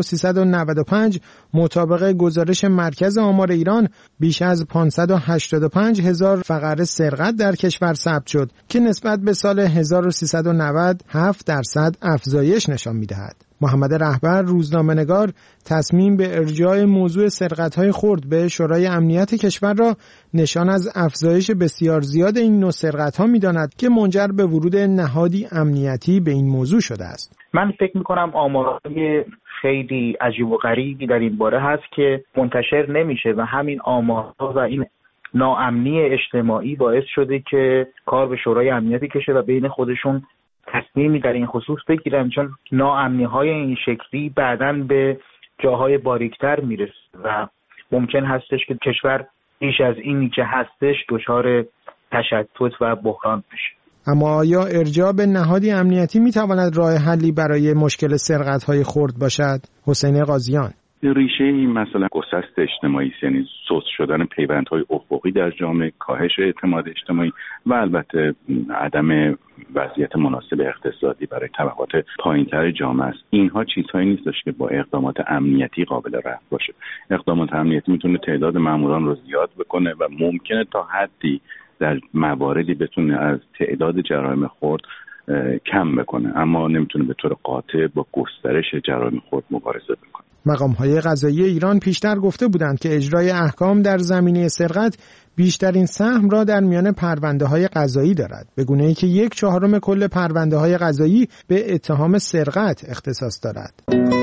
1395 مطابق گزارش مرکز آمار ایران بیش از 585,000 فقره سرقت در کشور ثبت شد که نسبت به سال 1390 7% افزایش نشان می‌دهد. محمد رهبر روزنامه‌نگار تصمیم به ارجاع موضوع سرقت‌های خرد به شورای امنیت کشور را نشان از افزایش بسیار زیاد این نوع سرقت‌ها می‌داند که منجر به ورود نهادی امنیتی به این موضوع شده است. من فکر می‌کنم آمارهای خیلی عجیب و غریبی در این باره هست که منتشر نمیشه و همین آمارها و این ناامنی اجتماعی باعث شده که کار به شورای امنیت کشه و بین خودشون تصمیمی در این خصوص بگیرن چون ناامنی‌های این شکلی بعداً به جاهای باریکتر میرسه و ممکن هستش که کشور بیش از اینی که هستش دچار تشتت و بحران بشه. اما آیا ارجاع به نهادی امنیتی میتواند راه حلی برای مشکل سرقت‌های خرد باشد؟ حسین قاضیان: ریشه این مثلا گسست اجتماعی، یعنی سوس شدن پیوندهای افقی در جامعه، کاهش اعتماد اجتماعی و البته عدم وضعیت مناسب اقتصادی برای طبقات پایینتر جامعه است. اینها چیزهایی نیستش که با اقدامات امنیتی قابل رفع باشه. اقدامات امنیتی میتونه تعداد ماموران رو زیاد بکنه و ممکنه تا حدی در مواردی بتونه از تعداد جرایم خرد کم بکنه، اما نمیتونه به طور قاطع با گسترش جرایم خرد مبارزه بکنه. مقام‌های قضایی ایران پیشتر گفته بودند که اجرای احکام در زمینه سرقت بیشترین سهم را در میان پرونده‌های قضایی دارد، به گونه‌ای که 1/4 کل پرونده‌های قضایی به اتهام سرقت اختصاص دارد.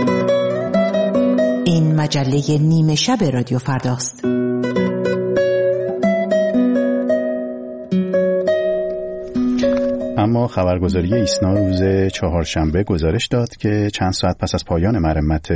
این مجله نیمه شب رادیو فرداست. اما خبرگزاری ایسنا روز چهارشنبه گزارش داد که چند ساعت پس از پایان مرمت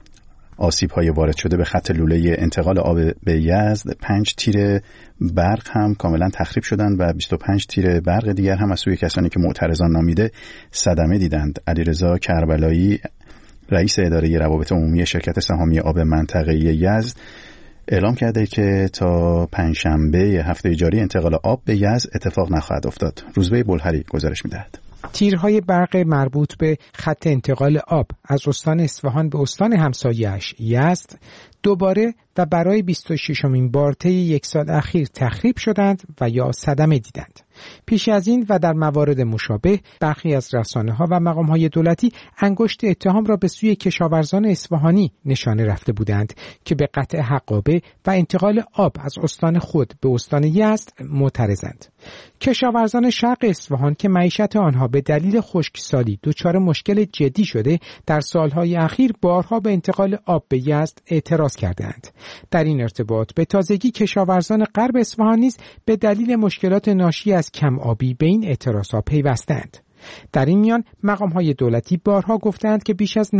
آسیب‌های وارد شده به خط لوله انتقال آب به یزد 5 تیر برق هم کاملا تخریب شدند و 25 تیر برق دیگر هم از سوی کسانی که معترضان نامیده صدمه دیدند. علیرضا کربلایی رئیس اداره روابط عمومی شرکت سهامی آب منطقه یزد اعلام کرده که تا پنجشنبه هفته جاری انتقال آب به یزد اتفاق نخواهد افتاد. روزبه بلهری گزارش می‌دهد. تیرهای برق مربوط به خط انتقال آب از استان اصفهان به استان همسایه‌اش یزد دوباره و برای 26مین بار طی یک سال اخیر تخریب شدند و یا صدمه دیدند. پیش از این و در موارد مشابه برخی از رسانه‌ها و مقام‌های دولتی انگشت اتهام را به سوی کشاورزان اصفهانی نشانه رفته بودند که به قطع حقابه و انتقال آب از استان خود به استان یزد معترضند. کشاورزان شرق اصفهان که معیشت آنها به دلیل خشکسالی دچار مشکل جدی شده، در سالهای اخیر بارها به انتقال آب به یزد اعتراض کردند. در این ارتباط به تازگی کشاورزان غرب اصفهان نیز به دلیل مشکلات ناشی از کم آبی به این اعتراضها پیوستند. در این میان مقام‌های دولتی بارها گفتند که بیش از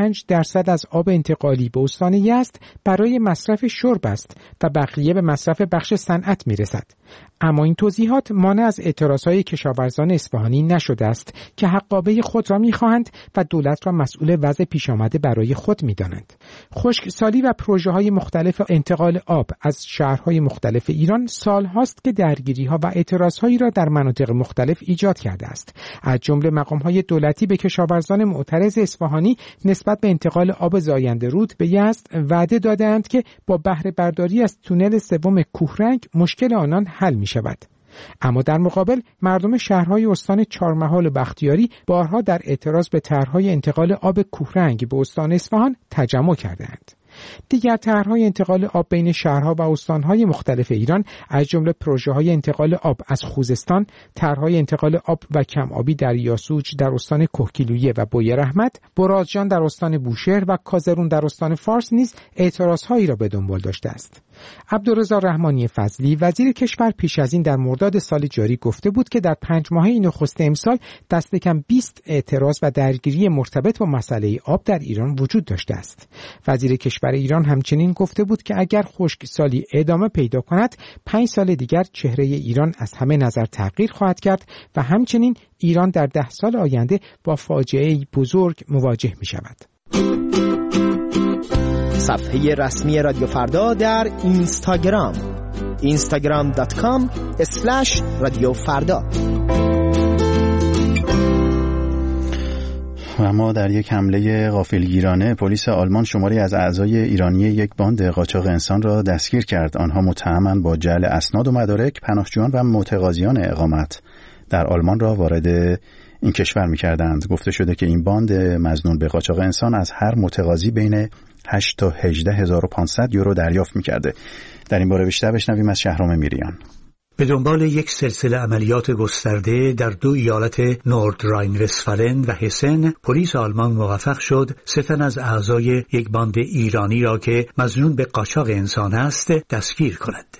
95% از آب انتقالی به استان یزد برای مصرف شرب است و بقیه به مصرف بخش صنعت میرسد. اما این توضیحات مانع از اعتراضهای کشاورزان اصفهانی نشده است که حقابه خود را می‌خواهند و دولت را مسئول وضع پیش آمده برای خود می‌دانند. خشکسالی و پروژه‌های مختلف انتقال آب از شهرهای مختلف ایران سال‌هاست که درگیری‌ها و اعتراضهایی را در مناطق مختلف ایجاد کرده است. از جمله مقام‌های دولتی به کشاورزان معترض اصفهانی نسبت به انتقال آب زاینده رود به یزد وعده دادند که با بهره برداری از تونل سوم کوهرنگ مشکل آنان حل می‌شود. اما در مقابل مردم شهرهای استان چهارمحال و بختیاری بارها در اعتراض به طرح‌های انتقال آب کوهرنگ به استان اصفهان تجمع کردند. دیگر طرح‌های انتقال آب بین شهرها و استان‌های مختلف ایران از جمله پروژه‌های انتقال آب از خوزستان، طرح‌های انتقال آب و کم آبی در یاسوج در استان کهگیلویه و بویراحمد، برازجان در استان بوشهر و کازرون در استان فارس نیز اعتراض‌هایی را به دنبال داشته است. عبدالرضا رحمانی فضلی وزیر کشور پیش از این در مرداد سال جاری گفته بود که در 5 ماهه نخست امسال دست کم 20 اعتراض و درگیری مرتبط با مسئله آب در ایران وجود داشته است. وزیر کشور ایران همچنین گفته بود که اگر خشکسالی ادامه پیدا کند 5 سال دیگر چهره ایران از همه نظر تغییر خواهد کرد و همچنین ایران در 10 سال آینده با فاجعه‌ای بزرگ مواجه می شود. صفحه رسمی رادیو فردا در اینستاگرام instagram.com/رادیو فردا. و اما در یک حمله غافلگیرانه پلیس آلمان شماری از اعضای ایرانی یک باند قاچاق انسان را دستگیر کرد. آنها متهمند با جعل اسناد و مدارک پناهجویان و متقاضیان اقامت در آلمان را وارد این کشور می‌کردند. گفته شده که این باند مظنون به قاچاق انسان از هر متقاضی بین 8 تا 18500 یورو دریافت می‌کرده. در این باره بیشتر بشنویم از شهرام میریان. به دنبال یک سلسله عملیات گسترده در 2 ایالت نوردراین وستفالن و هسن، پلیس آلمان موفق شد 3 تن از اعضای یک باند ایرانی را که مظنون به قاچاق انسان است دستگیر کند.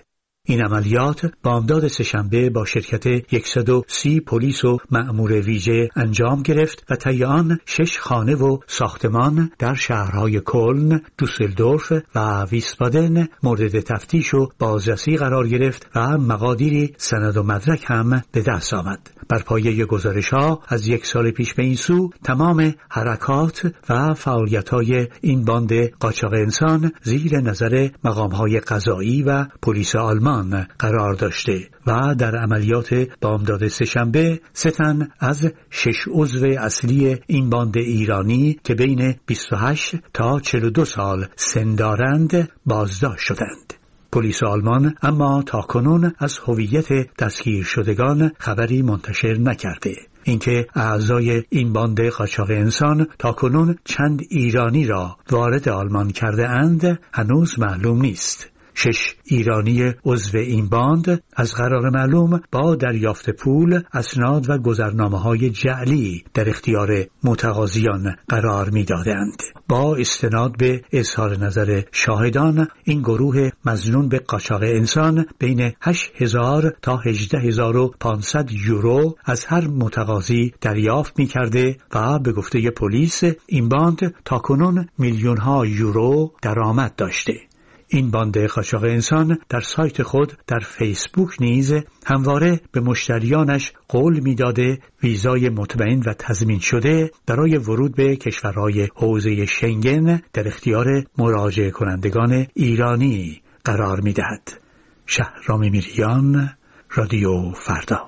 این عملیات بامداد سه‌شنبه با شرکت 130 پلیس و مأمور ویژه انجام گرفت و طی آن 6 خانه و ساختمان در شهرهای کلن، دوسلدورف و ویسبادن مورد تفتیش و بازرسی قرار گرفت و مقادیری سند و مدرک هم به دست آمد. بر پایه گزارش‌ها از 1 سال پیش به این سو تمام حرکات و فعالیت‌های این باند قاچاق انسان زیر نظر مقام‌های قضایی و پلیس آلمان قرار داشته و در عملیات بامداد سه‌شنبه 3 تن از 6 عضو اصلی این باند ایرانی که بین 28 تا 42 سال سن دارند بازداشت شدند. پلیس آلمان اما تاکنون از هویت دستگیر شدگان خبری منتشر نکرده. اینکه اعضای این باند قاچاق انسان تاکنون چند ایرانی را وارد آلمان کرده اند هنوز معلوم نیست. 6 ایرانی عضو این باند از قرار معلوم با دریافت پول، اسناد و گذرنامه‌های جعلی در اختیار متقاضیان قرار می‌دادند. با استناد به اظهار نظر شاهدان، این گروه مظنون به قاچاق انسان بین 8,000 تا 18,500 یورو از هر متقاضی دریافت می‌کرده و به گفته پلیس این باند تاکنون میلیون‌ها یورو درآمد داشته. این باند قاچاق انسان در سایت خود در فیسبوک نیز همواره به مشتریانش قول می‌داده ویزای مطمئن و تضمین شده برای ورود به کشورهای حوزه شنگن در اختیار مراجعه کنندگان ایرانی قرار می‌دهد. شهرام میریان، رادیو فردا.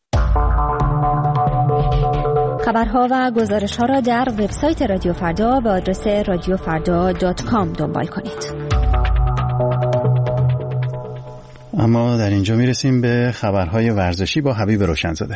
خبرها و گزارش‌ها را در وبسایت رادیو فردا به آدرس radiofarda.com دنبال کنید. اما در اینجا میرسیم به خبرهای ورزشی با حبیب روشنزاده.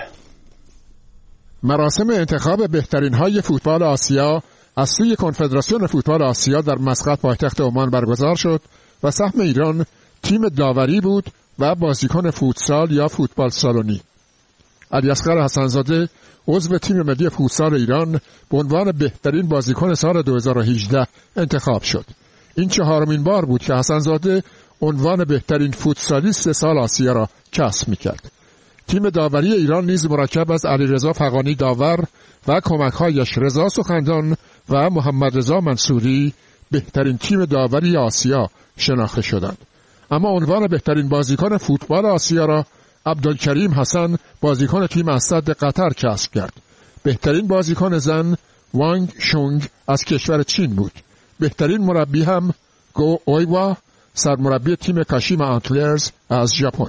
مراسم انتخاب بهترین های فوتبال آسیا از سوی کنفدراسیون فوتبال آسیا در مسقط پایتخت عمان برگزار شد و سهم ایران تیم داوری بود و بازیکن فوتسال یا فوتبال سالونی. علیاصغر حسن‌زاده عضو تیم ملی فوتسال ایران به عنوان بهترین بازیکن سال 2018 انتخاب شد. این 4مین بار بود که حسن‌زاده عنوان بهترین فوتسالیست سال آسیا را کسب می‌کرد. تیم داوری ایران نیز مرکب از علیرضا فغانی داور و کمک‌هایش رضا سخندان و محمد رضا منصوری بهترین تیم داوری آسیا شناخته شدند. اما عنوان بهترین بازیکن فوتبال آسیا را عبدالکریم حسن بازیکن تیم اسد قطر کسب کرد. بهترین بازیکن زن وانگ شونگ از کشور چین بود. بهترین مربی هم گو اویوا سرمربی تیم کاشیما آنتلرز از ژاپن.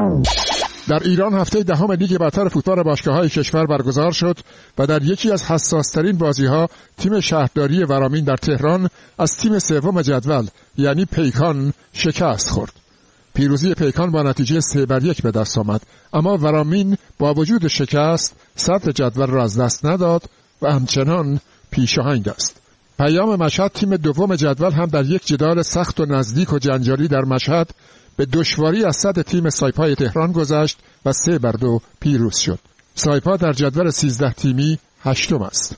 در ایران هفته 10 لیگ برتر فوتبال باشگاه‌های کشور برگزار شد و در یکی از حساس‌ترین بازی‌ها تیم شهرداری ورامین در تهران از تیم سوم جدول یعنی پیکان شکست خورد. پیروزی پیکان با نتیجه 3-1 به دست آمد، اما ورامین با وجود شکست صدر جدول را از دست نداد و همچنان پیشاهنگ است. پیام مشهد تیم دوم جدول هم در یک جدال سخت و نزدیک و جنجالی در مشهد به دشواری از صدر تیم سایپای تهران گذشت و 3-2 پیروز شد. سایپا در جدول 13 تیمی 8م است.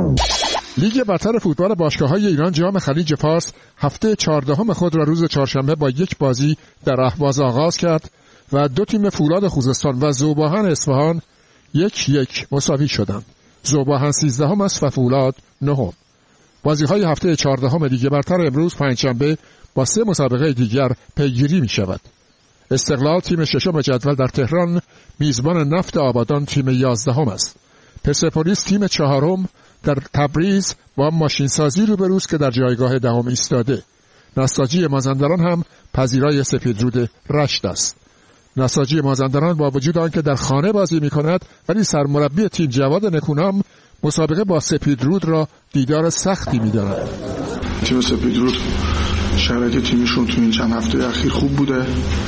لیگ برتر فوتبال باشگاه‌های ایران جام خلیج فارس هفته 14 خود را روز چهارشنبه با یک بازی در اهواز آغاز کرد و 2 تیم فولاد خوزستان و ذوباهن اصفهان 1-1 مساوی شدند. ذوباهن 13م است و فولاد 9م. بازی‌های هفته 14 لیگ برتر امروز پنجشنبه با 3 مسابقه دیگر پیگیری می‌شود. استقلال تیم 6م جدول در تهران میزبان نفت آبادان تیم 11م است. پرسپولیس تیم 4م در تبریز با ماشینسازی روبروست که در جایگاه 10 ایستاده. نساجی مازندران هم پذیرای سپیدرود رشت است. نساجی مازندران با وجود آنکه در خانه بازی می‌کند ولی سرمربی تیم جواد نکونام مسابقه با سپیدرود را دیدار سختی می‌داند. تیم سپیدرود شرایط تیمشون تو این چند هفته اخیر خوب بوده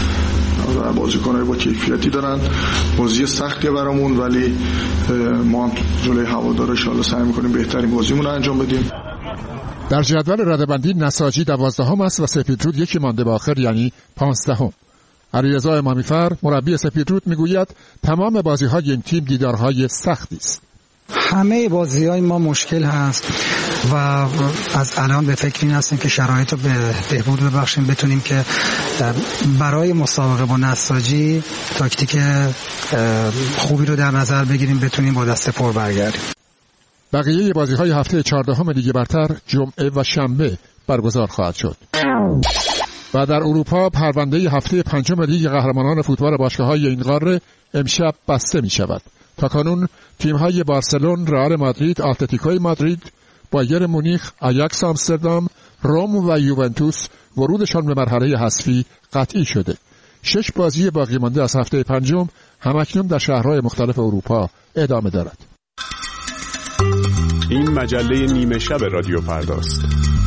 و بازیکن‌های با کیفیتی دارن. بازی سختیه برامون ولی ما جلوی هوادارا ان شاءالله سعی می‌کنیم بهترین بازیمون رو انجام بدیم. در جدول رده‌بندی نساجی 12م است و سپیدرود یکی مانده به آخر یعنی 15م. علیرضا امامی‌فر مربی سپیدرود میگوید تمام بازی‌های این تیم دیدارهای سختی است. همه بازی‌های ما مشکل هست. و از الان به فکر این هستیم که شرایط رو به بهبود ببخشیم، بتونیم که برای مسابقه با نساجی تاکتیک خوبی رو در نظر بگیریم، بتونیم با دست پر برگردیم. بقیه بازی‌های هفته 14 لیگ برتر جمعه و شنبه برگزار خواهد شد. و در اروپا پرونده هفته 5 لیگ قهرمانان فوتبال باشگاه‌های این قاره امشب بسته می‌شود. تاکنون تیم‌های بارسلون، رئال مادرید، اتلتیکو مادرید، بایر مونیخ، آیاکس آمستردام، روم و یوونتوس ورودشان به مرحله حذفی قطعی شده. 6 بازی باقی مانده از هفته 5 همکنون در شهرهای مختلف اروپا ادامه دارد. این مجله نیمه شب رادیو فرداست.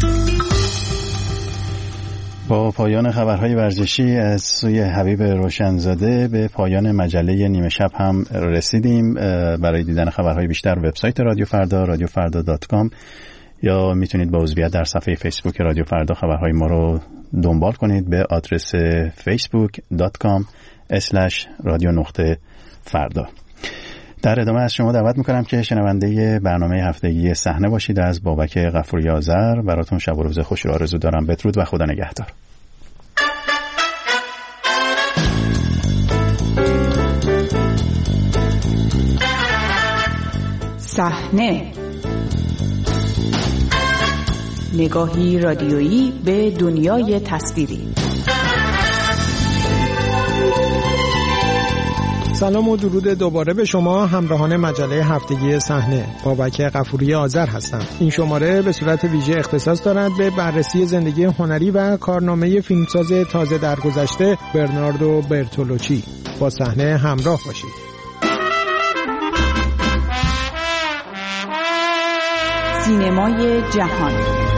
با پایان خبرهای ورزشی از سوی حبیب روشنزاده به پایان مجله نیمه شب هم رسیدیم. برای دیدن خبرهای بیشتر وبسایت رادیو فردا radiofrda.com یا میتونید با عضویت در صفحه فیسبوک رادیو فردا خبرهای ما رو دنبال کنید به آدرس facebook.com/radio-فردا. در ادامه از شما دعوت میکنم که شنونده برنامه هفتگی صحنه باشید. از بابک غفوری آذر براتون شب و روز خوش رو آرزو دارم. بدرود و خدا نگهدار. صحنه، نگاهی رادیویی به دنیای تصویری. سلام و درود دوباره به شما همراهان مجله هفتگی صحنه. بابک غفوری آذر هستم. این شماره به صورت ویژه اختصاص دارد به بررسی زندگی هنری و کارنامه فیلمساز تازه درگذشته برناردو برتولوچی. با صحنه همراه باشید. سینمای جهان.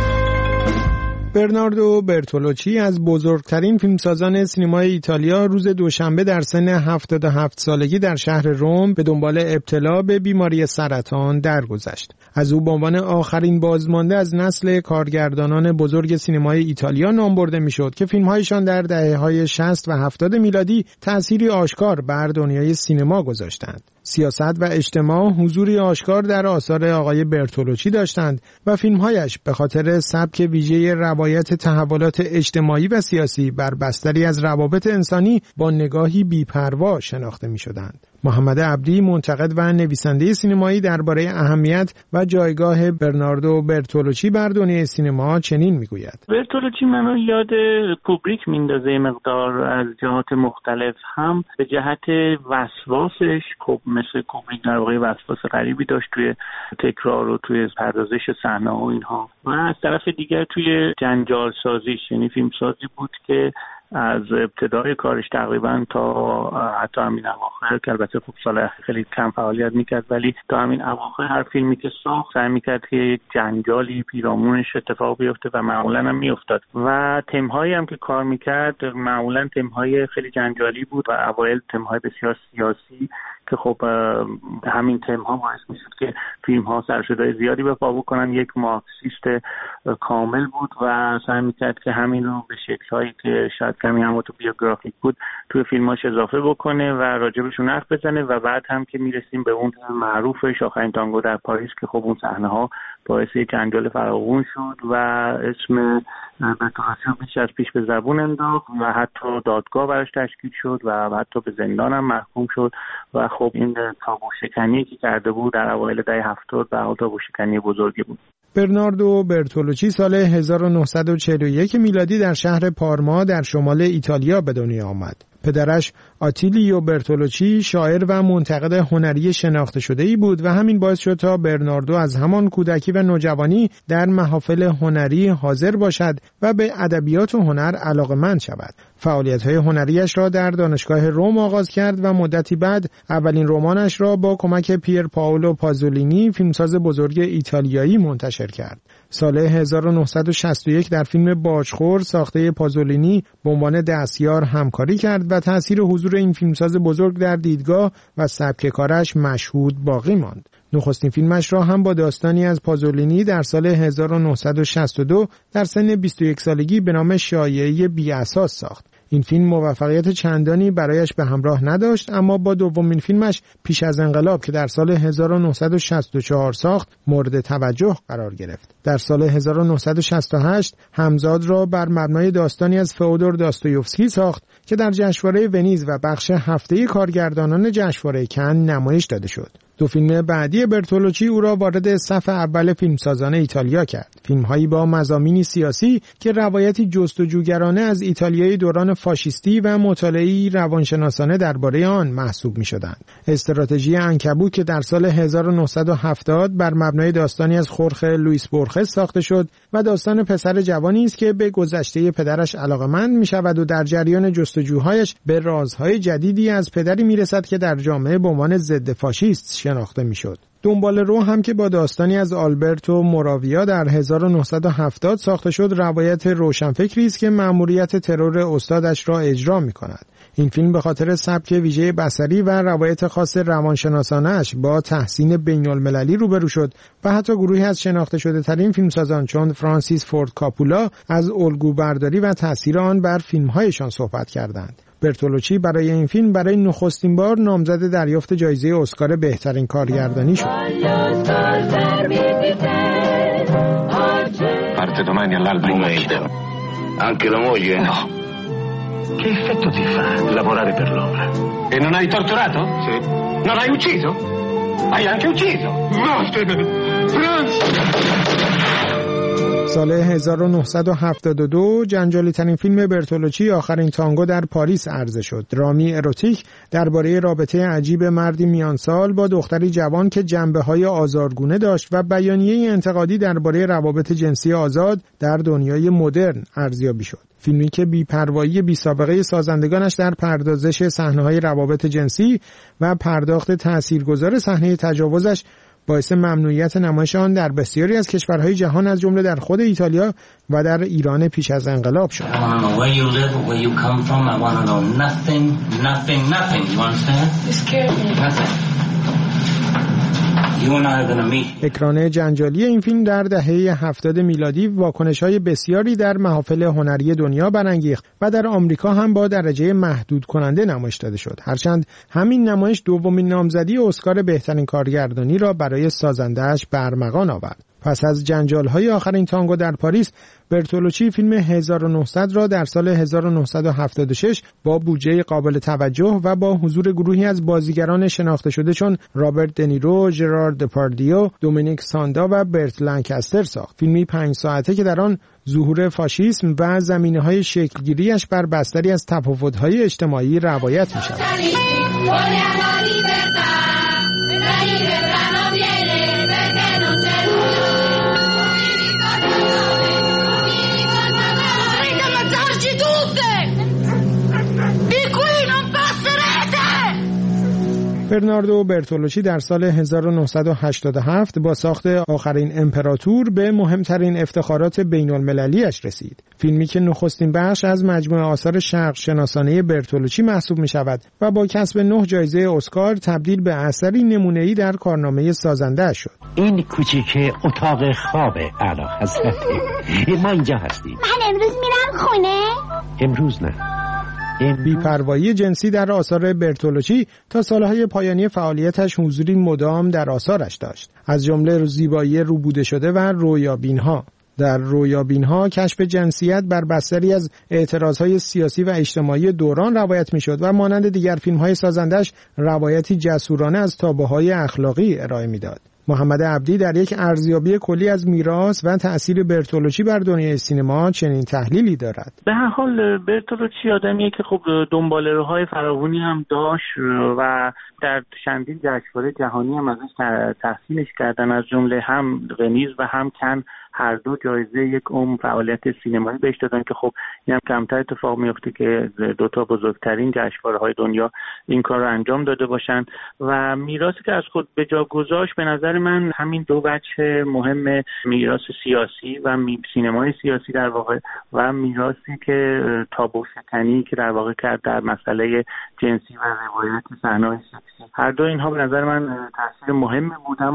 برناردو برتولوچی از بزرگترین فیلمسازان سینمای ایتالیا روز دوشنبه در سن 77 سالگی در شهر روم به دنبال ابتلا به بیماری سرطان درگذشت. از او به عنوان آخرین بازمانده از نسل کارگردانان بزرگ سینمای ایتالیا نام برده میشد که فیلم‌هایشان در دهه‌های 60 و 70 میلادی تأثیری آشکار بر دنیای سینما گذاشتند. سیاست و اجتماع حضوری آشکار در آثار آقای برتولوچی داشتند و فیلم‌هایش به خاطر سبک ویژه روایت تحولات اجتماعی و سیاسی بر بستری از روابط انسانی با نگاهی بی‌پروا شناخته می‌شدند. محمد عبدی، منتقد و نویسنده سینمایی، درباره اهمیت و جایگاه برناردو برتولوچی بر دنیای سینما چنین میگوید: برتولوچی منو یاد کوبریک میندازه مقدار از جهات مختلف، هم به جهت وسواسش، خب مثل کوبریک در واقع وسواس غریبی داشت توی تکرار و توی پردازش صحنه و اینها، و از طرف دیگر توی جنجال سازیش، یعنی فیلم سازی بود که از ابتدای کارش تقریبا تا حتی همین اواخر، که البته خب سال خیلی کم فعالیت میکرد، ولی تا همین اواخر هر فیلمی که ساخت سعی میکرد که جنجالی پیرامونش اتفاق بیفته و معمولا هم میافتاد، و تمهایی هم که کار میکرد معمولا تمهای خیلی جنجالی بود و اوایل تمهای بسیار سیاسی که خب همین تمها باعث میشد که فیلم ها سرشدای زیادی به پا بکنن. یک مارکسیست کامل بود و سعی میکرد که همین رو به شکل‌هایی که شاید کمی هم اتوبیوگرافیک بود توی فیلماش اضافه بکنه و راجبشون حرف بزنه. و بعد هم که میرسیم به اون معروفش آخرین تانگو در پاریس که خب اون صحنه ها باعث جنجال فراوون شد و اسم برتولوچی بیش از پیش به زبون انداخت و حتی دادگاه براش تشکیل شد و حتی به زندان هم محکوم شد. و خب این تابوشکنی که کرده بود در اوایل دهه 70 و تابوشکنی بزرگی بود. برناردو برتولوچی سال 1941 میلادی در شهر پارما در شمال ایتالیا به دنیا آمد. پدرش آتیلیو برتولوچی شاعر و منتقد هنری شناخته شده‌ای بود و همین باعث شد تا برناردو از همان کودکی و نوجوانی در محافل هنری حاضر باشد و به ادبیات و هنر علاقه‌مند شود. فعالیت‌های هنریش را در دانشگاه روم آغاز کرد و مدتی بعد اولین رمانش را با کمک پیر پائولو پازولینی، فیلمساز بزرگ ایتالیایی، منتشر کرد. سال 1961 در فیلم باجخور ساخته پازولینی به عنوان دستیار همکاری کرد و تأثیر حضور این فیلمساز بزرگ در دیدگاه و سبک کارش مشهود باقی ماند. نخستین فیلمش را هم با داستانی از پازولینی در سال 1962 در سن 21 سالگی به نام شایعه بی اساس ساخت. این فیلم موفقیت چندانی برایش به همراه نداشت، اما با دومین فیلمش پیش از انقلاب که در سال 1964 ساخت مورد توجه قرار گرفت. در سال 1968 همزاد را بر مبنای داستانی از فئودور داستویفسکی ساخت که در جشنواره ونیز و بخش هفته کارگردانان جشنواره کن نمایش داده شد. دو فیلم بعدی برتولوچی او را وارد صف اول فیلمسازان ایتالیا کرد. فیلم‌هایی با مضامینی سیاسی که روایتی جستجوگرانه از ایتالیای دوران فاشیستی و مطالعه‌ای روانشناسانه درباره آن محسوب می‌شدند. استراتژی عنکبوت که در سال 1970 بر مبنای داستانی از خورخه لوئیس بورخس ساخته شد و داستان پسر جوانی است که به گذشته پدرش علاقه‌مند می‌شود و در جریان جستجوهایش به رازهای جدیدی از پدری می‌رسد که در جامعه به عنوان ضد فاشیست شناخته میشد. دنبال رو هم که با داستانی از آلبرتو موراویا در 1970 ساخته شد، روایت روشنفکری است که مأموریت ترور استادش را اجرا می‌کند. این فیلم به خاطر سبک ویژه بصری و روایت خاص روانشناسانه‌اش با تحسین بین‌المللی روبرو شد و حتی گروهی از شناخته شده ترین فیلمسازان چون فرانسیس فورد کاپولا از الگوبرداری و تأثیر آن بر فیلم‌هایشان صحبت کردند. برتولوچی برای این فیلم برای نخستین بار نامزد دریافت جایزه اسکار بهترین کارگردانی شد. Parte domani all'alba in Maido. Anche la moglie? No. Che effetto ti fa lavorare per l'opera? E non hai torturato? Sì. Non hai ucciso? Hai anche ucciso? Vattene! Franz! سال 1972 جنجالی ترین فیلم برتولوچی آخرین تانگو در پاریس عرضه شد. درامی اروتیک درباره رابطه عجیب مردی میانسال با دختری جوان که جنبه‌های آزارگونه داشت و بیانیه انتقادی درباره روابط جنسی آزاد در دنیای مدرن ارزیابی شد. فیلمی که بی‌پروایی بی‌سابقه سازندگانش در پردازش صحنه‌های روابط جنسی و پرداخت تاثیرگذار صحنه تجاوزش باعث ممنوعیت نمایش آن در بسیاری از کشورهای جهان از جمله در خود ایتالیا و در ایران پیش از انقلاب شد. اکران جنجالی این فیلم در دهه 70 میلادی واکنش‌های بسیاری در محافل هنری دنیا برانگیخت و در آمریکا هم با درجه محدود کننده نمایش داده شد. هرچند همین نمایش دومین نامزدی اسکار بهترین کارگردانی را برای سازنده‌اش به ارمغان آورد. پس از جنجال‌های آخرین تانگو در پاریس، برتولوچی فیلم 1900 را در سال 1976 با بودجه قابل توجه و با حضور گروهی از بازیگران شناخته شده چون رابرت دنیرو، ژرار دپاردیو، دومینیک ساندا و برت لانکستر ساخت. فیلمی 5 ساعته که در آن ظهور فاشیسم و زمینه‌های شکل‌گیری‌اش بر بستری از تفاوت‌های اجتماعی روایت می‌شود. برناردو برتولوچی در سال 1987 با ساخت آخرین امپراتور به مهمترین افتخارات بین‌المللی‌اش رسید. فیلمی که نخستین بخش از مجموعه آثار شرق شناسانه برتولوچی محسوب می شود و با کسب 9 جایزه اسکار تبدیل به اثری نمونه‌ای در کارنامه سازنده شد. این کوچیک اتاق خواب اعلی حضرت. ما اینجا هستیم. من امروز میرم خونه؟ امروز نه. بی‌پروایی جنسی در آثار برتولوچی تا سالهای پایانی فعالیتش حضوری مدام در آثارش داشت، از جمله زیبایی روبوده شده و رویابین‌ها. در رویابین‌ها کشف جنسیت بر بستری از اعتراضهای سیاسی و اجتماعی دوران روایت می‌شد و مانند دیگر فیلم‌های سازندش روایتی جسورانه از تابوهای اخلاقی ارائه می‌داد. محمد عبدی در یک ارزیابی کلی از میراث و تأثیر برتولوچی بر دنیای سینما چنین تحلیلی دارد: به هر حال برتولوچی آدمیه که خب دنباله‌های فراوانی هم داشت و در چندین جشنواره جهانی هم ازش تحسینش کردن، از جمله هم ونیز و هم کن هر دو جایزه یک فعالیت سینمایی بهش دادن که خب اینم کمتر اتفاق میفته که دو تا بزرگترین جشنواره‌های دنیا این کار رو انجام داده باشن و میراثی که از خود به جا گذاشت به نظر من همین دو بچه مهم، میراث سیاسی و سینمای سیاسی در واقع و میراثی که تابو شکنی که در واقع کرد در مسئله جنسی و روایت صحنه‌های سکسی. هر دو اینها به نظر من تاثیر مهمی بود، اما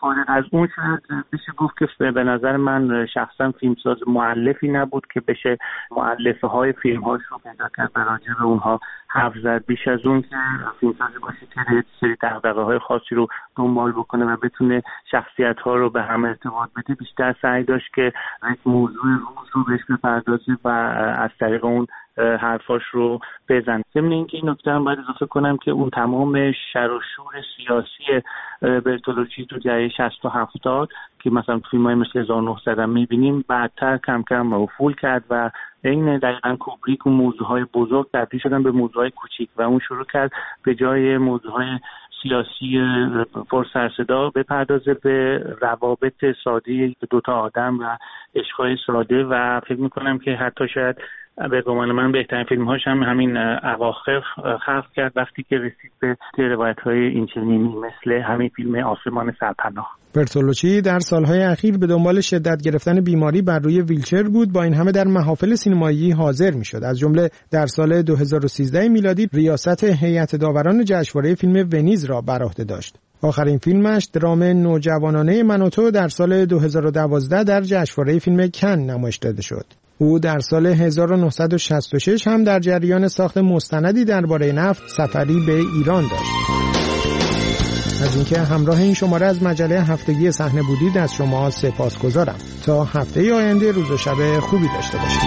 فارغ از اون شاید بشه گفت که به نظر من شخصا فیلمساز مؤلفی نبود که بشه مؤلفه های فیلم هاش رو پیدا کرد و راجع به اونها حرف زد. بیش از اون که فیلمسازی باشه که یک سری دغدغه های خاصی رو دنبال بکنه و بتونه شخصیت ها رو به هم ارتباط بده، بیشتر سعی داشت که یک موضوع روز رو بهش بپردازه و از طریق اون حرفاش رو بزن. ضمن اینکه این نکته هم باید اضافه کنم که اون تمام شر و شور سیاسی برتولوچی تو دهه 60 و 70 که مثلا فیلم‌های مثل 1900 هم می‌بینیم، بعدتر کم کم افول کرد و این دقیقاً کوبریک اون موضوعهای بزرگ تبدیل شدن به موضوعهای کوچیک و اون شروع کرد به جای موضوعهای سیاسی پر سر صدا بپردازه به روابط ساده دو تا آدم و عشق‌های ساده و فکر می‌کنم که حتی شاید به گمان من بهترین فیلم‌هاش هم همین اواخر خلق کرد وقتی که رسید به روایت‌های اینچنینی مثل همین فیلم آسمان سرپناه. برتولوچی در سالهای اخیر به دنبال شدت گرفتن بیماری بر روی ویلچر بود، با این همه در محافل سینمایی حاضر می‌شد. از جمله در سال 2013 میلادی ریاست هیئت داوران جشنواره فیلم ونیز را بر عهده داشت. آخرین فیلمش درام نوجوانانه من و تو در سال 2012 در جشنواره فیلم کن نمایش داده شد. او در سال 1966 هم در جریان ساخت مستندی درباره نفت سفری به ایران داشت. از اینکه همراه این شماره از مجله هفتگی صحنه بودید از شما سپاسگزارم. تا هفته آینده روز و شب خوبی داشته باشید.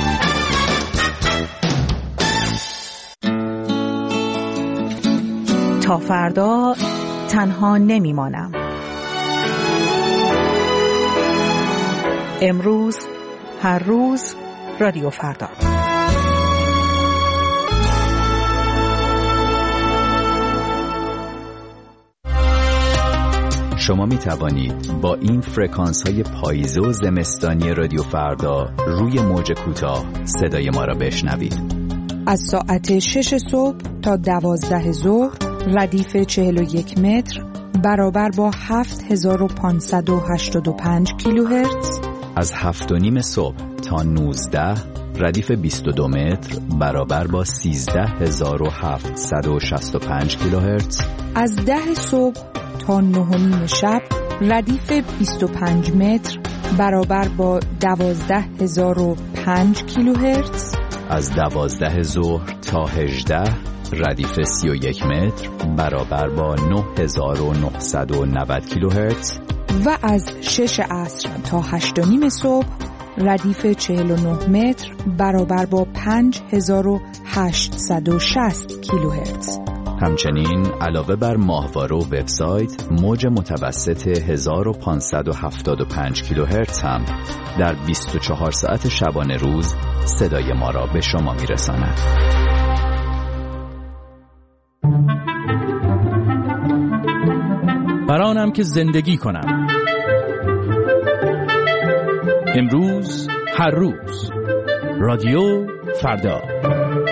تا فردا تنها نمیمانم. امروز، هر روز، رادیو فردا. شما می توانید با این فرکانس های پاییزه و زمستانی رادیو فردا روی موج کوتاه صدای ما را بشنوید. از ساعت 6 صبح تا 12 ظهر ردیف 41 متر برابر با 7585 کیلوهرتز. از 7:30 صبح تا 19 ردیف 22 متر برابر با 13765 کیلوهرتز. از 10 صبح تا 9:30 شب ردیف 25 متر برابر با 12005 کیلوهرتز. از 12 ظهر تا 18 ردیف 31 متر برابر با 9990 کیلوهرتز. و از 6 عصر تا 8:30 صبح ردیف 49 متر برابر با 5860 کیلوهرتز. همچنین علاوه بر ماهواره و وبسایت، موج متوسط 1575 کیلوهرتز هم در 24 ساعت شبانه روز صدای ما را به شما میرساند. برانم که زندگی کنم. امروز، هر روز، رادیو فردا.